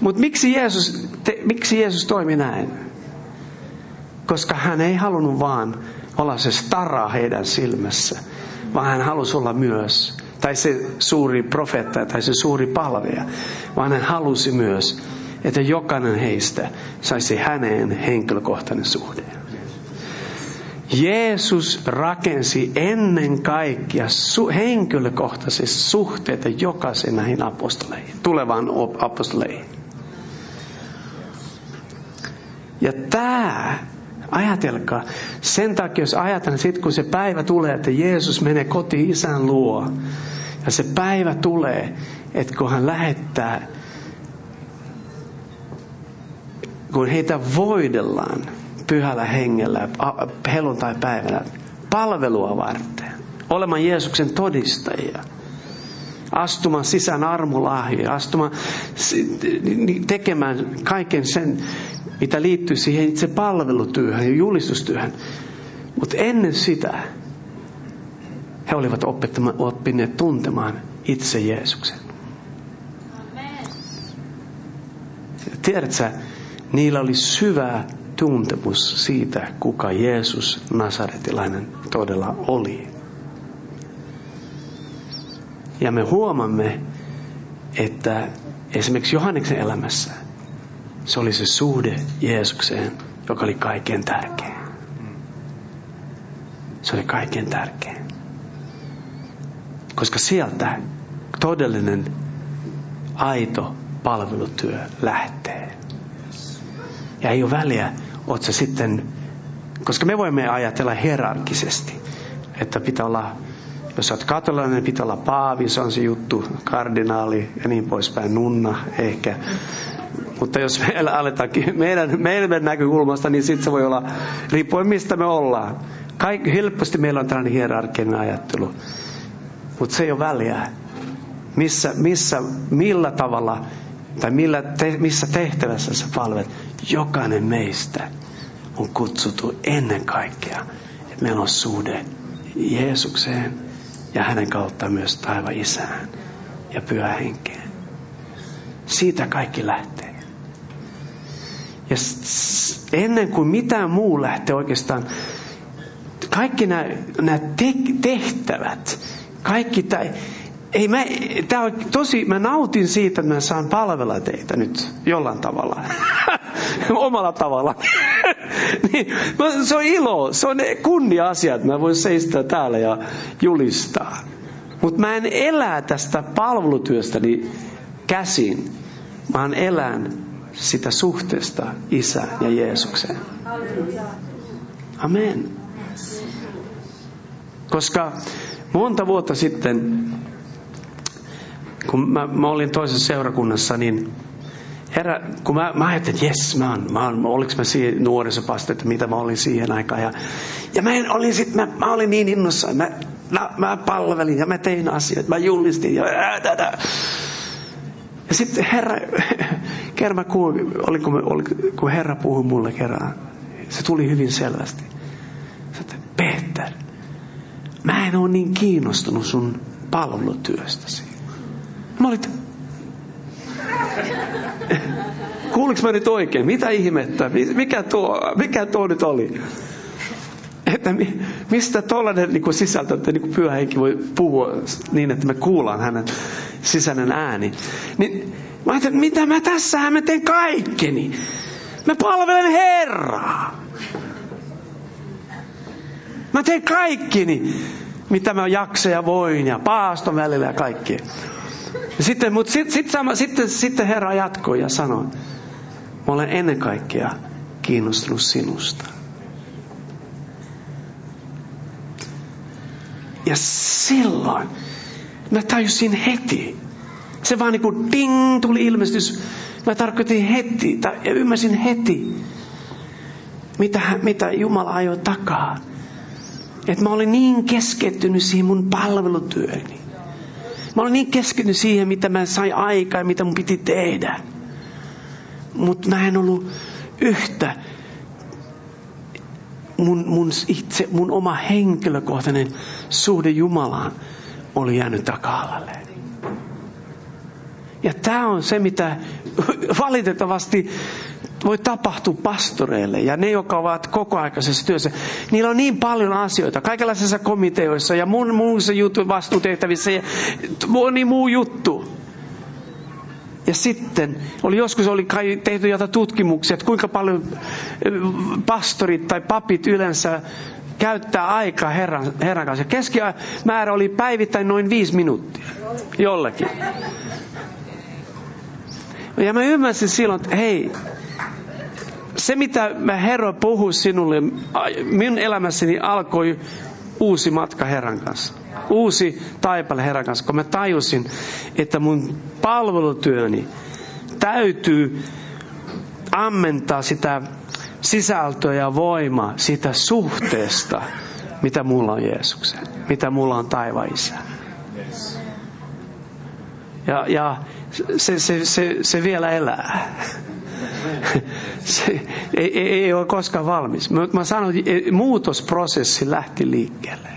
miksi Jeesus toimi näin? Koska hän ei halunnut vaan olla se stara heidän silmässä, vaan hän halusi olla myös tai se suuri profeetta tai se suuri palvelija, vaan hän halusi myös, että jokainen heistä saisi häneen henkilökohtainen suhde. Jeesus rakensi ennen kaikkea henkilökohtaisesti suhteita jokaisen näihin apostoleihin, tulevaan apostoleihin. Ja tämä, ajatelkaa, sen takia jos ajatellaan sitten kun se päivä tulee, että Jeesus menee kotiin isän luo, ja se päivä tulee, että kun hän lähettää, kun heitä voidellaan pyhällä hengellä helluntai-päivänä palvelua varten, olemaan Jeesuksen todistajia, astumaan sisään armolahjoja, tekemään kaiken sen, mitä liittyy siihen itse palvelutyöhön ja julistustyöhön. Mutta ennen sitä he olivat oppineet tuntemaan itse Jeesuksen. Tiedätkö, niillä oli syvä tuntemus siitä, kuka Jeesus Nasaretilainen todella oli. Ja me huomamme, että esimerkiksi Johanneksen elämässä se oli se suhde Jeesukseen, joka oli kaikkein tärkein. Se oli kaikkein tärkein. Koska sieltä todellinen aito palvelutyö lähtee. Ja ei ole väliä, oot sä sitten, koska me voimme ajatella hierarkisesti, että pitää olla, jos olet katolainen, pitää olla paavi, se on se juttu, kardinaali ja niin poispäin, nunna ehkä. Mutta jos meillä aletaankin meidän näkökulmasta, niin sitten se voi olla, riippuen mistä me ollaan. Helposti meillä on tällainen hierarkinen ajattelu. Mutta se ei ole väliä. Millä tavalla, tai missä tehtävässä sä palvelet. Jokainen meistä on kutsuttu ennen kaikkea, että meillä on suhde Jeesukseen ja hänen kautta myös taivaan Isään ja Pyhään Henkeen. Siitä kaikki lähtee. Ja ennen kuin mitään muu lähtee oikeastaan, kaikki nämä tehtävät, kaikki mä nautin siitä, että mä saan palvella teitä nyt jollain tavalla. Omalla tavalla. Niin, se on ilo, se on kunnia-asia, että mä voin seistä täällä ja julistaa. Mutta mä en elä tästä palvelutyöstäni käsin, vaan elän sitä suhteesta Isään ja Jeesukseen. Amen. Koska Monta vuotta sitten, kun mä olin toisessa seurakunnassa, niin kun mä ajattelin, että jes, oliko mä siihen nuorisopasta, että mitä mä olin siihen aikaan. Ja mä olin niin innossaan. Mä palvelin ja mä tein asioita, mä julistin ja sitten kerran kun Herra puhui mulle kerran, se tuli hyvin selvästi. Että Peter, mä en ole niin kiinnostunut sun palvelutyöstäsi. Mä olin, kuuliko mä nyt oikein? Mitä ihmettä? Mikä tuo nyt oli? Että mistä tollainen niin sisältö, että niin Pyhä Henki voi puhua niin, että me kuullaan hänen sisäinen ääni. Niin mä ajattelin, mitä tässähän mä teen kaikkeni. Mä palvelen Herraa. Mä teen kaikkeni, mitä mä jaksan ja voin ja paaston välillä ja kaikkea. Sitten Herra jatkoi ja sanoi, mä olen ennen kaikkea kiinnostunut sinusta. Ja silloin mä tajusin heti. Se vaan niin kuin ding tuli ilmestys. Mä tarkoitin heti ja ymmärsin heti, mitä Jumala ajoi takaa. Että mä olin niin keskittynyt siihen mun palvelutyöni. Mä olin niin keskittynyt siihen, mitä mä sain aikaa ja mitä mun piti tehdä. Mutta mä en ollut yhtä. Mun oma henkilökohtainen suhde Jumalaan oli jäänyt taka-alalle. Ja tämä on se, mitä valitettavasti voi tapahtua pastoreille ja ne, jotka ovat kokoaikaisessa työssä. Niillä on niin paljon asioita, kaikenlaisissa komiteoissa ja muissa vastuutehtävissä ja moni muu juttu. Ja sitten joskus oli kai tehty jotain tutkimuksia, että kuinka paljon pastorit tai papit yleensä käyttää aikaa Herran kanssa. Keskimäärä oli päivittäin noin 5 minuuttia jollekin. Ja mä ymmärsin silloin, että hei, se mitä Herra puhui sinulle, minun elämässäni alkoi uusi matka Herran kanssa. Uusi taipale Herran kanssa, kun mä tajusin, että mun palvelutyöni täytyy ammentaa sitä sisältöä ja voimaa siitä suhteesta, mitä mulla on Jeesukseen, mitä mulla on taivaan Isä. Ja se vielä elää. Se ei ole koskaan valmis. Mä sanon, että muutosprosessi lähti liikkeelle.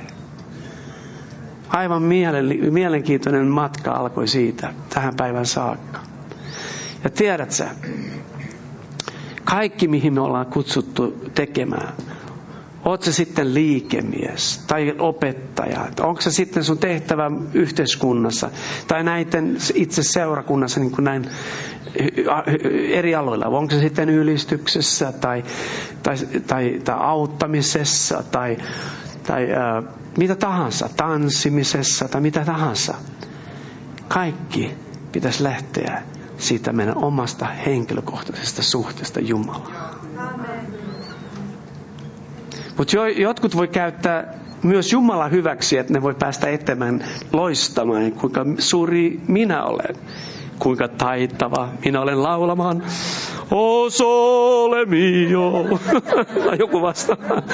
Aivan mielenkiintoinen matka alkoi siitä tähän päivän saakka. Ja tiedät sä, kaikki mihin me ollaan kutsuttu tekemään, oot se sitten liikemies tai opettaja, onko se sitten sun tehtävä yhteiskunnassa tai näiden itse seurakunnassa niin kuin näin eri aloilla, onko se sitten ylistyksessä tai auttamisessa tai mitä tahansa, tanssimisessa tai mitä tahansa. Kaikki pitäisi lähteä siitä meidän omasta henkilökohtaisesta suhteesta Jumalaan. Mutta jotkut voi käyttää myös Jumalan hyväksi, että ne voi päästä eteenpäin loistamaan, kuinka suuri minä olen. Kuinka taitava minä olen laulamaan. O sole mio. Joku vastaa.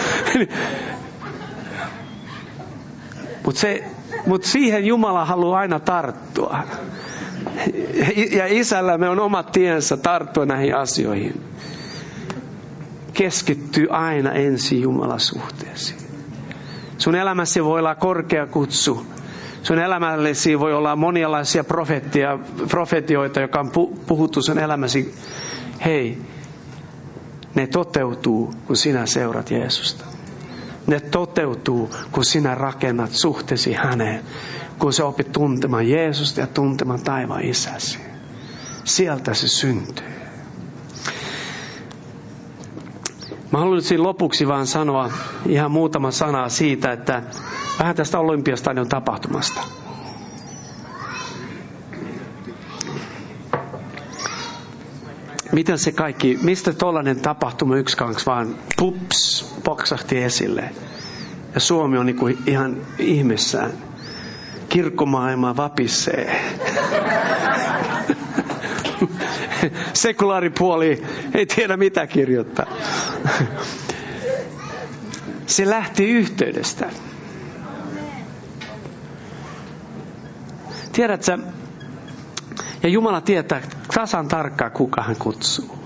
Mutta siihen Jumala haluaa aina tarttua. Ja Isällämme on omat tiensä tarttua näihin asioihin. Keskittyy aina ensin Jumalan suhteeseen. Sun elämässä voi olla korkea kutsu. Sun elämällesi voi olla monialaisia profetioita, jotka on puhuttu sun elämäsi. Hei, ne toteutuu, kun sinä seurat Jeesusta. Ne toteutuu, kun sinä rakennat suhteesi häneen. Kun sä opit tuntemaan Jeesusta ja tuntemaan taivaan Isäsi. Sieltä se syntyy. Mä haluaisin lopuksi vaan sanoa ihan muutama sana siitä, että vähän tästä Olympiastadion tapahtumasta. Miten se kaikki, mistä tollainen tapahtuma 1-2 vaan pups, poksahti esille. Ja Suomi on niinku ihan ihmessään. Kirkkomaailma vapissee. Sekulaaripuoli ei tiedä mitä kirjoittaa. Se lähti yhteydestä. Tiedätkö, ja Jumala tietää tasan tarkkaan, kuka hän kutsuu.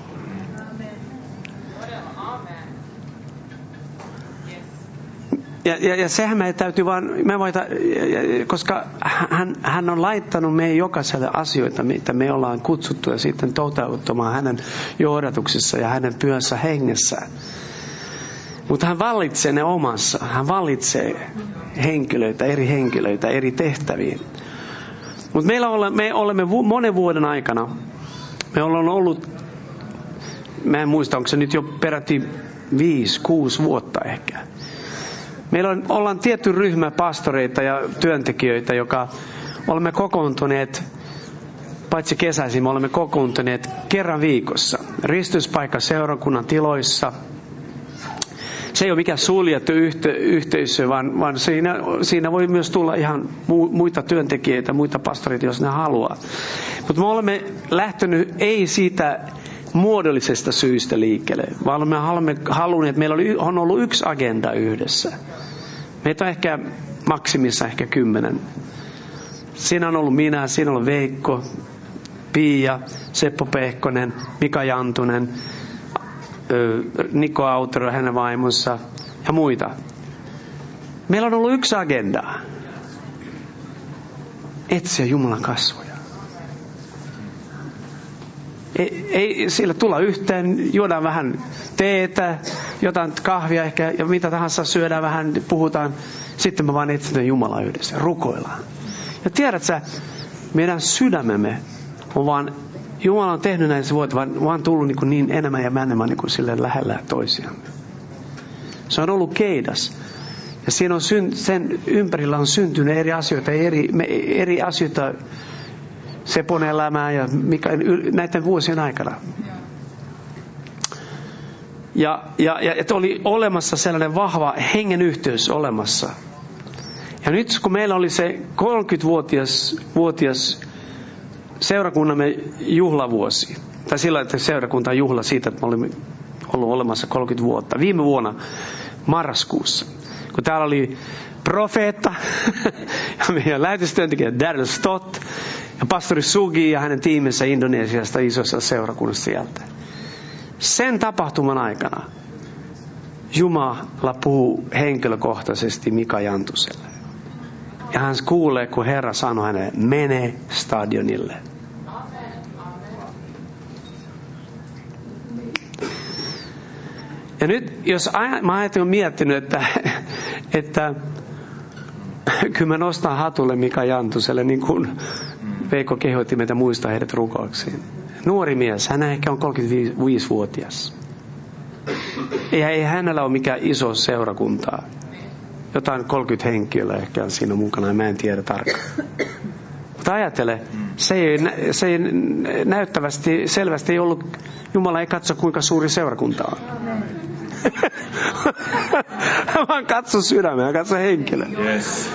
Ja sehän me täytyy vaan, koska hän on laittanut meidän jokaiselle asioita, mitä me ollaan kutsuttu ja sitten toteuttamaan hänen johdatuksissa ja hänen pyönsä hengessä. Mutta hän valitsee ne omassa. Hän valitsee henkilöitä eri tehtäviin. Mutta me olemme monen vuoden aikana, me ollaan ollut, mä en muista, onko se nyt jo peräti 5-6 vuotta ehkä. Meillä ollaan tietty ryhmä pastoreita ja työntekijöitä, joka olemme kokoontuneet, paitsi kesäisin, me olemme kokoontuneet kerran viikossa. Ristyspaikka seurakunnan tiloissa. Se ei ole mikään suljettu yhteisö, vaan siinä voi myös tulla ihan muita työntekijöitä, muita pastoreita, jos ne haluaa. Mutta me olemme lähtenyt ei siitä muodollisesta syystä liikkeelle, vaan me olemme halunneet, meillä on ollut yksi agenda yhdessä. Meitä on ehkä maksimissa ehkä 10. Siinä on ollut minä, siinä on ollut Veikko, Pia, Seppo Pehkonen, Mika Jantunen, Niko Autero, hänen vaimonsa ja muita. Meillä on ollut yksi agenda. Etsiä Jumalan kasvoja. Ei sillä tulla yhteen, juodaan vähän teetä, jotain kahvia ehkä ja mitä tahansa, syödään vähän, puhutaan. Sitten me vaan etsitään Jumalaa yhdessä, rukoillaan. Ja tiedätkö, meidän sydämemme on vaan, Jumala on tehnyt näin, se voit vaan tullut niin enemmän ja enemmän niin sille lähellä toisiamme. Se on ollut keidas. Ja siinä on sen ympärillä on syntynyt eri asioita, eri asioita Sepon elämää ja näiden vuosien aikana. Ja että oli olemassa sellainen vahva hengen yhteys olemassa. Ja nyt kun meillä oli se 30-vuotias seurakunnamme juhlavuosi, tai sillä että seurakunta juhla siitä, että me olimme ollut olemassa 30 vuotta. Viime vuonna marraskuussa, kun täällä oli profeetta ja meidän lähetystyöntekijä Daryl Stott ja pastori Sugi ja hänen tiiminsä Indonesiasta isossa seurakunnassa sieltä. Sen tapahtuman aikana Jumala puhuu henkilökohtaisesti Mika Jantuselle. Ja hän kuulee, kun Herra sanoi hänelle, mene stadionille. Ja nyt, jos mä olen miettinyt, että kyllä mä nostan hatulle Mika Jantuselle, niin kuin Veikko kehoitti meitä muistaa heidät rukouksiin. Nuori mies, hän ehkä on 35-vuotias. Ei hänellä ole mikään iso seurakuntaa. Jotain 30 henkilöä ehkä on siinä mukana, ja mä en tiedä tarkkaan. Mutta ajattele, se ei näyttävästi, selvästi ei ollut, Jumala ei katso kuinka suuri seurakunta on. Hän vaan katso sydämeen, katso henkilöä. Yes.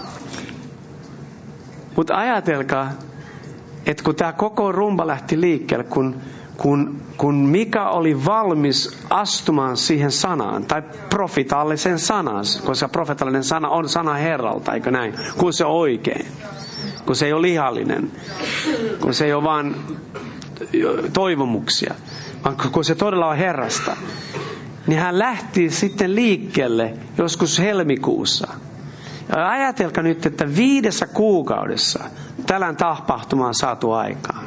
Mutta ajatelkaa, että kun tämä koko rumba lähti liikkeelle, kun Mika oli valmis astumaan siihen sanaan, tai profetaalliseen sanaan, koska profetaalinen sana on sana Herralta, eikö näin? Kun se on oikein, kun se ei ole lihallinen, kun se ei ole vaan toivomuksia, vaan kun se todella on Herrasta, niin hän lähti sitten liikkeelle joskus helmikuussa. Ja ajatelkaa nyt, että 5 kuukaudessa tällään tapahtuma on saatu aikaan.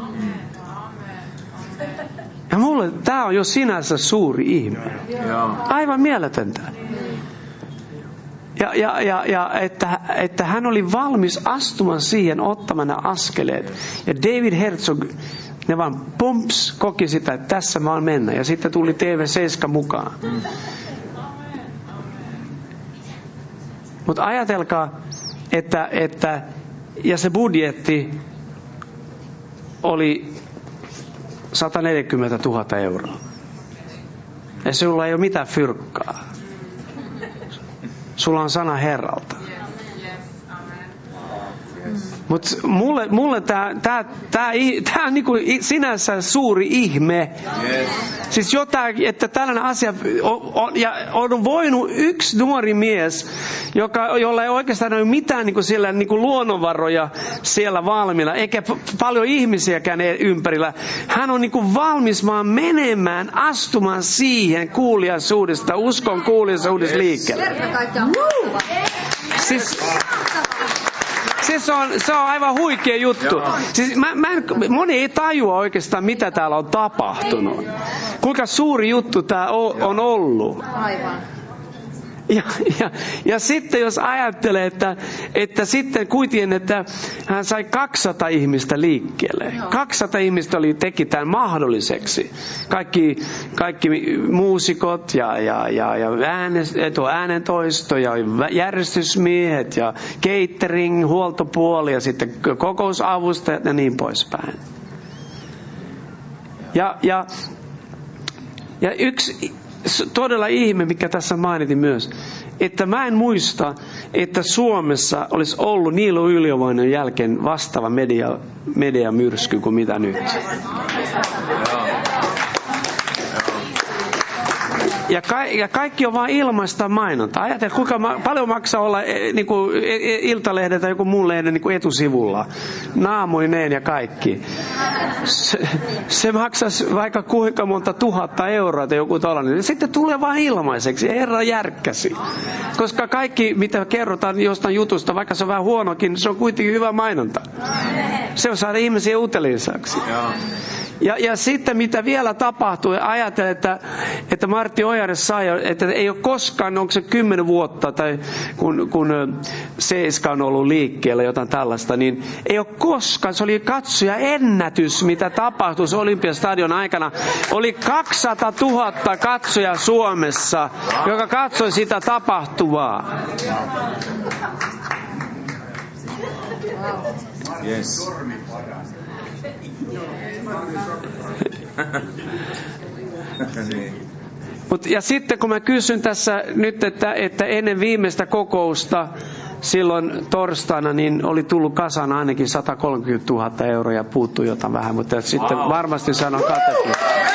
Ja mulle tämä on jo sinänsä suuri ihme. Aivan mieletöntä. Ja että hän oli valmis astumaan siihen, ottamaan ne askeleet. Ja David Herzog, ne vaan pumps, koki sitä, että tässä vaan mennä. Ja sitten tuli TV7 mukaan. Mutta ajatelkaa, että ja se budjetti oli 140 000 euroa. Ja sulla ei ole mitään fyrkkaa. Sulla on sana Herralta. Mutta mulle tää on niinku sinänsä suuri ihme. Siis jotain, että tällainen asia on voinut yksi nuori mies, jolla ei oikeastaan ole mitään niinku luonnonvaroja siellä valmiina, eikä paljon ihmisiäkään ympärillä. Hän on niinku valmis vaan menemään, astumaan siihen kuuliaisuudesta, uskon kuuliaisuudesta liikkeelle. Se on aivan huikea juttu. Siis moni ei tajua oikeastaan, mitä täällä on tapahtunut. Kuinka suuri juttu tämä on ollut. Aivan. Ja sitten jos ajattelee, että sitten kuitenkin, että hän sai 200 ihmistä liikkeelle. 200 ihmistä teki tämän mahdolliseksi. Kaikki muusikot ja äänentoisto ja järjestysmiehet ja catering, huoltopuoli ja sitten kokousavustajat ja niin poispäin. Ja yksi todella ihme, mikä tässä mainitin myös, että mä en muista, että Suomessa olisi ollut Niilo Yljövuoren jälkeen vastaava mediamyrsky kuin mitä nyt. Ja kaikki on vain ilmaista mainontaa. Ajatellaan, kuinka paljon maksaa olla niinku Iltalehden tai joku muun lehden niinku etusivulla. Naamoineen ja kaikki. Se maksaisi vaikka kuinka monta 1000 euroa tai joku tollainen. Sitten tulee vain ilmaiseksi. Herra järkkäsi. Koska kaikki, mitä kerrotaan jostain jutusta, vaikka se on vähän huonokin, niin se on kuitenkin hyvä mainonta. Se on saada ihmisiä uteliaisaksi. Ja sitten mitä vielä tapahtuu, ajatellen, että Martti Ojare sai, että ei ole koskaan, onko se 10 vuotta, tai kun Seiska on ollut liikkeellä jotain tällaista, niin ei ole koskaan, se oli katsoja ennätys, mitä tapahtui Olympiastadion aikana. Oli 200 000 katsoja Suomessa, joka katsoi sitä tapahtuvaa. Yes. Ja sitten kun mä kysyn tässä nyt, että ennen viimeistä kokousta silloin torstaina, niin oli tullut kasana ainakin 130 000 euroa ja puuttui jotain vähän, mutta sitten varmasti sanon katettu.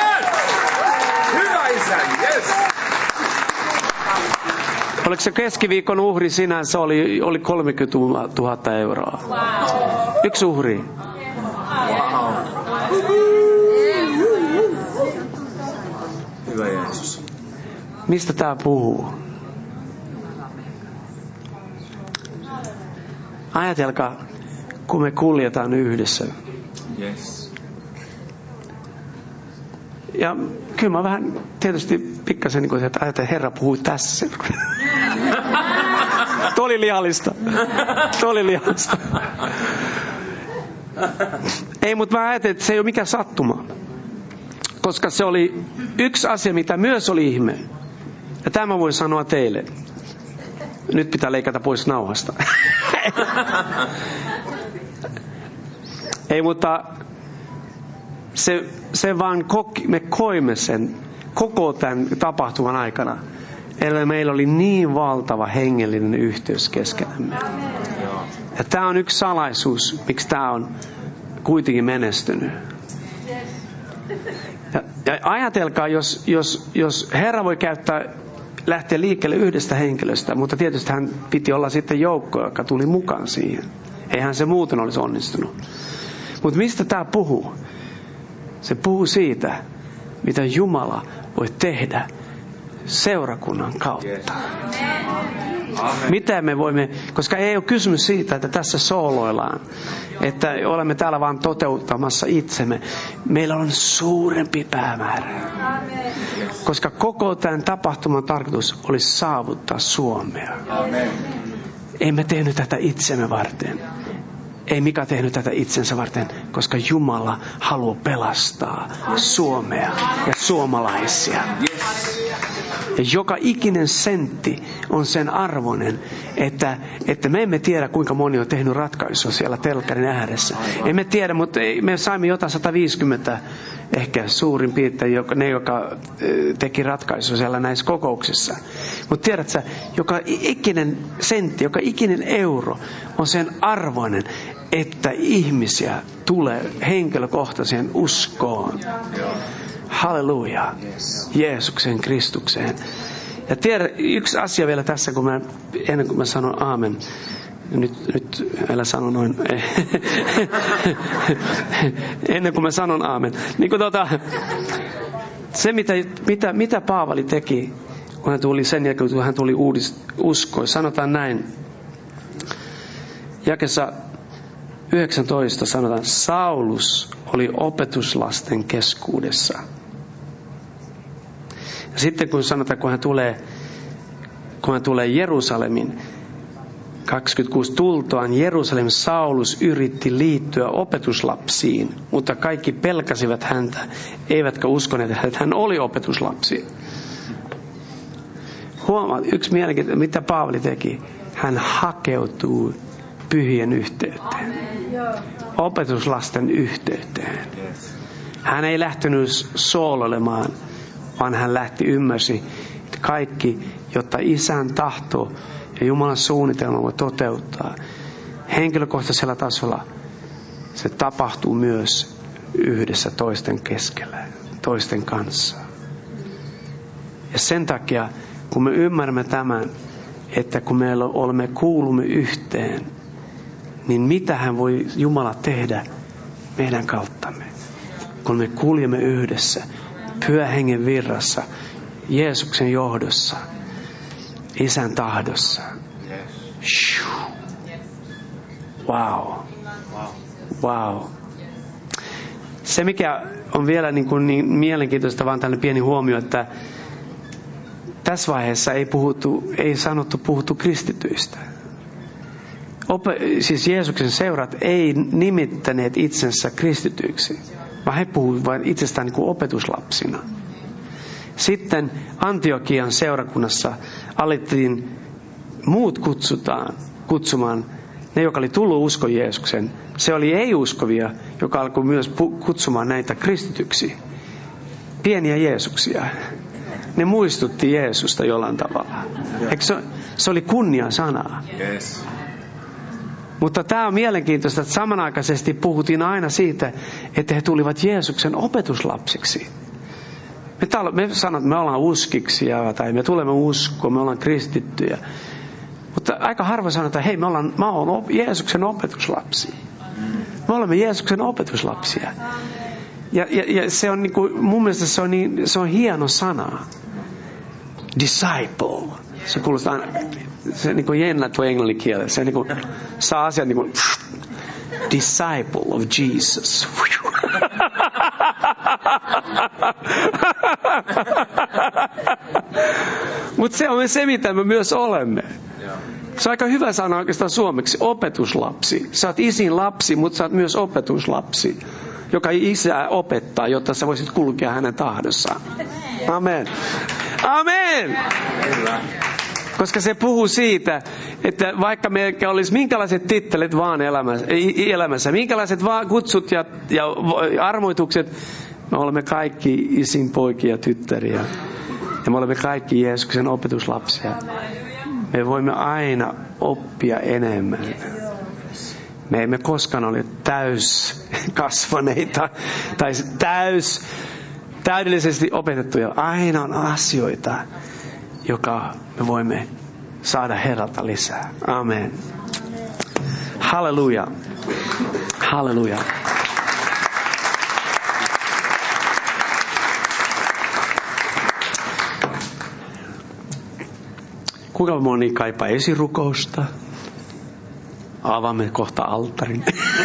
Hyvä isä, yes. Oliko se keskiviikon uhri sinänsä oli 30 000 euroa? Yksi uhri. Hyvä Jeesus. Mistä tää puhuu? Ajatelkaa, kun me kuljetaan yhdessä. Yes. Ja kyllä mä vähän tietysti pikkasen niin kuin, että ajatellaan, että Herra puhui tässä. Toli lihallista. Ei, mutta mä ajattelin, että se ei ole mikään sattuma. Koska se oli yksi asia, mitä myös oli ihme. Ja tämä voin sanoa teille. Nyt pitää leikata pois nauhasta. Ei, mutta se vaan me koimme sen koko tämän tapahtuman aikana. Eli meillä oli niin valtava hengellinen yhteys keskenämme. Ja tämä on yksi salaisuus, miksi tämä on kuitenkin menestynyt. Ja ajatelkaa, jos Herra voi lähteä liikkeelle yhdestä henkilöstä, mutta tietysti hän piti olla sitten joukko, joka tuli mukaan siihen. Eihän se muuten olisi onnistunut. Mutta mistä tämä puhuu? Se puhuu siitä, mitä Jumala voi tehdä seurakunnan kautta. Mitä me voimme, koska ei ole kysymys siitä, että tässä sooloillaan, että olemme täällä vaan toteuttamassa itsemme. Meillä on suurempi päämäärä. Koska koko tämän tapahtuman tarkoitus olisi saavuttaa Suomea. Emme tehnyt tätä itsemme varten. Ei Mika tehnyt tätä itsensä varten, koska Jumala haluaa pelastaa Suomea ja suomalaisia. Ja joka ikinen sentti on sen arvoinen, että me emme tiedä, kuinka moni on tehnyt ratkaisua siellä telkkarin ääressä. Emme tiedä, mutta me saimme jotain 150 ehkä suurin piirtein ne, joka teki ratkaisuja siellä näissä kokouksissa. Mutta tiedätkö, joka ikinen sentti, joka ikinen euro on sen arvoinen, että ihmisiä tulee henkilökohtaiseen uskoon. Halleluja. Jeesuksen Kristukseen. Ja tiedä, yksi asia vielä tässä, ennen kuin mä sanon aamen. Nyt älä sano noin. Ennen kuin mä sanon aamen. Niin kuin se, mitä Paavali teki, kun hän tuli sen jälkeen, kun hän tuli uskoon. Sanotaan näin. Jakeessa 19 sanotaan, Saulus oli opetuslasten keskuudessa. Ja sitten kun sanotaan, kun hän tulee Jerusalemin, 26 tultoaan Jerusalem, Saulus yritti liittyä opetuslapsiin, mutta kaikki pelkäsivät häntä, eivätkä uskoneet, että hän oli opetuslapsi. Huomaat, yksi mielenkiintoinen, mitä Paavali teki. Hän hakeutuu pyhien yhteyteen. Opetuslasten yhteyteen. Hän ei lähtenyt soololemaan, vaan hän ymmärsi, että kaikki, jotta Isän tahto ja Jumalan suunnitelma voi toteuttaa henkilökohtaisella tasolla, se tapahtuu myös yhdessä toisten keskellä, toisten kanssa. Ja sen takia, kun me ymmärrämme tämän, että kun me kuulumme yhteen, niin mitä hän voi Jumala tehdä meidän kauttamme, kun me kuljemme yhdessä, Pyhän Hengen virrassa, Jeesuksen johdossa, Isän tahdossa. Wow. Se mikä on vielä niin mielenkiintoista, vaan tällainen pieni huomio, että tässä vaiheessa ei puhuttu kristityistä. Siis Jeesuksen seurat ei nimittäneet itsensä kristityiksi, vaan he puhuivat vain itsestään niin kuin opetuslapsina. Sitten Antiokian seurakunnassa alettiin muut kutsumaan ne, joka oli tullut uskon Jeesuksen. Se oli ei-uskovia, joka alkoi myös kutsumaan näitä kristityksi. Pieniä Jeesuksia. Ne muistutti Jeesusta jollain tavalla. Eikö se oli kunnia-sanaa? Yes. Mutta tämä on mielenkiintoista, että samanaikaisesti puhuttiin aina siitä, että he tulivat Jeesuksen opetuslapsiksi. Me sanotaan, että me ollaan uskiksia tai me tulemme uskoon, me ollaan kristittyjä. Mutta aika harva sanotaan, että hei, mä oon Jeesuksen opetuslapsi. Me olemme Jeesuksen opetuslapsia. Ja se on mun mielestä se on hieno sana. Disciple. Se kuulostaa, se jännä tuo englanninkielellä. Se saa asiat disciple of Jesus. Mutta se on se, mitä me myös olemme. Se on aika hyvä sana oikeastaan suomeksi, opetuslapsi. Sä oot isin lapsi, mutta sä oot myös opetuslapsi, joka isä opettaa, jotta sä voisit kulkea hänen tahdossaan. Amen. Amen! Koska se puhuu siitä, että vaikka meillä olisi minkälaiset tittelit vaan elämässä, minkälaiset vaan kutsut ja armoitukset, me olemme kaikki isin poikia ja tyttäriä. Ja me olemme kaikki Jeesuksen opetuslapsia. Me voimme aina oppia enemmän. Me emme koskaan ole täyskasvaneita tai täydellisesti opetettuja. Aina on asioita, joka me voimme saada Herralta lisää. Amen. Halleluja. Halleluja. Kuinka moni kaipaa esirukousta? Avaamme kohta alttarin.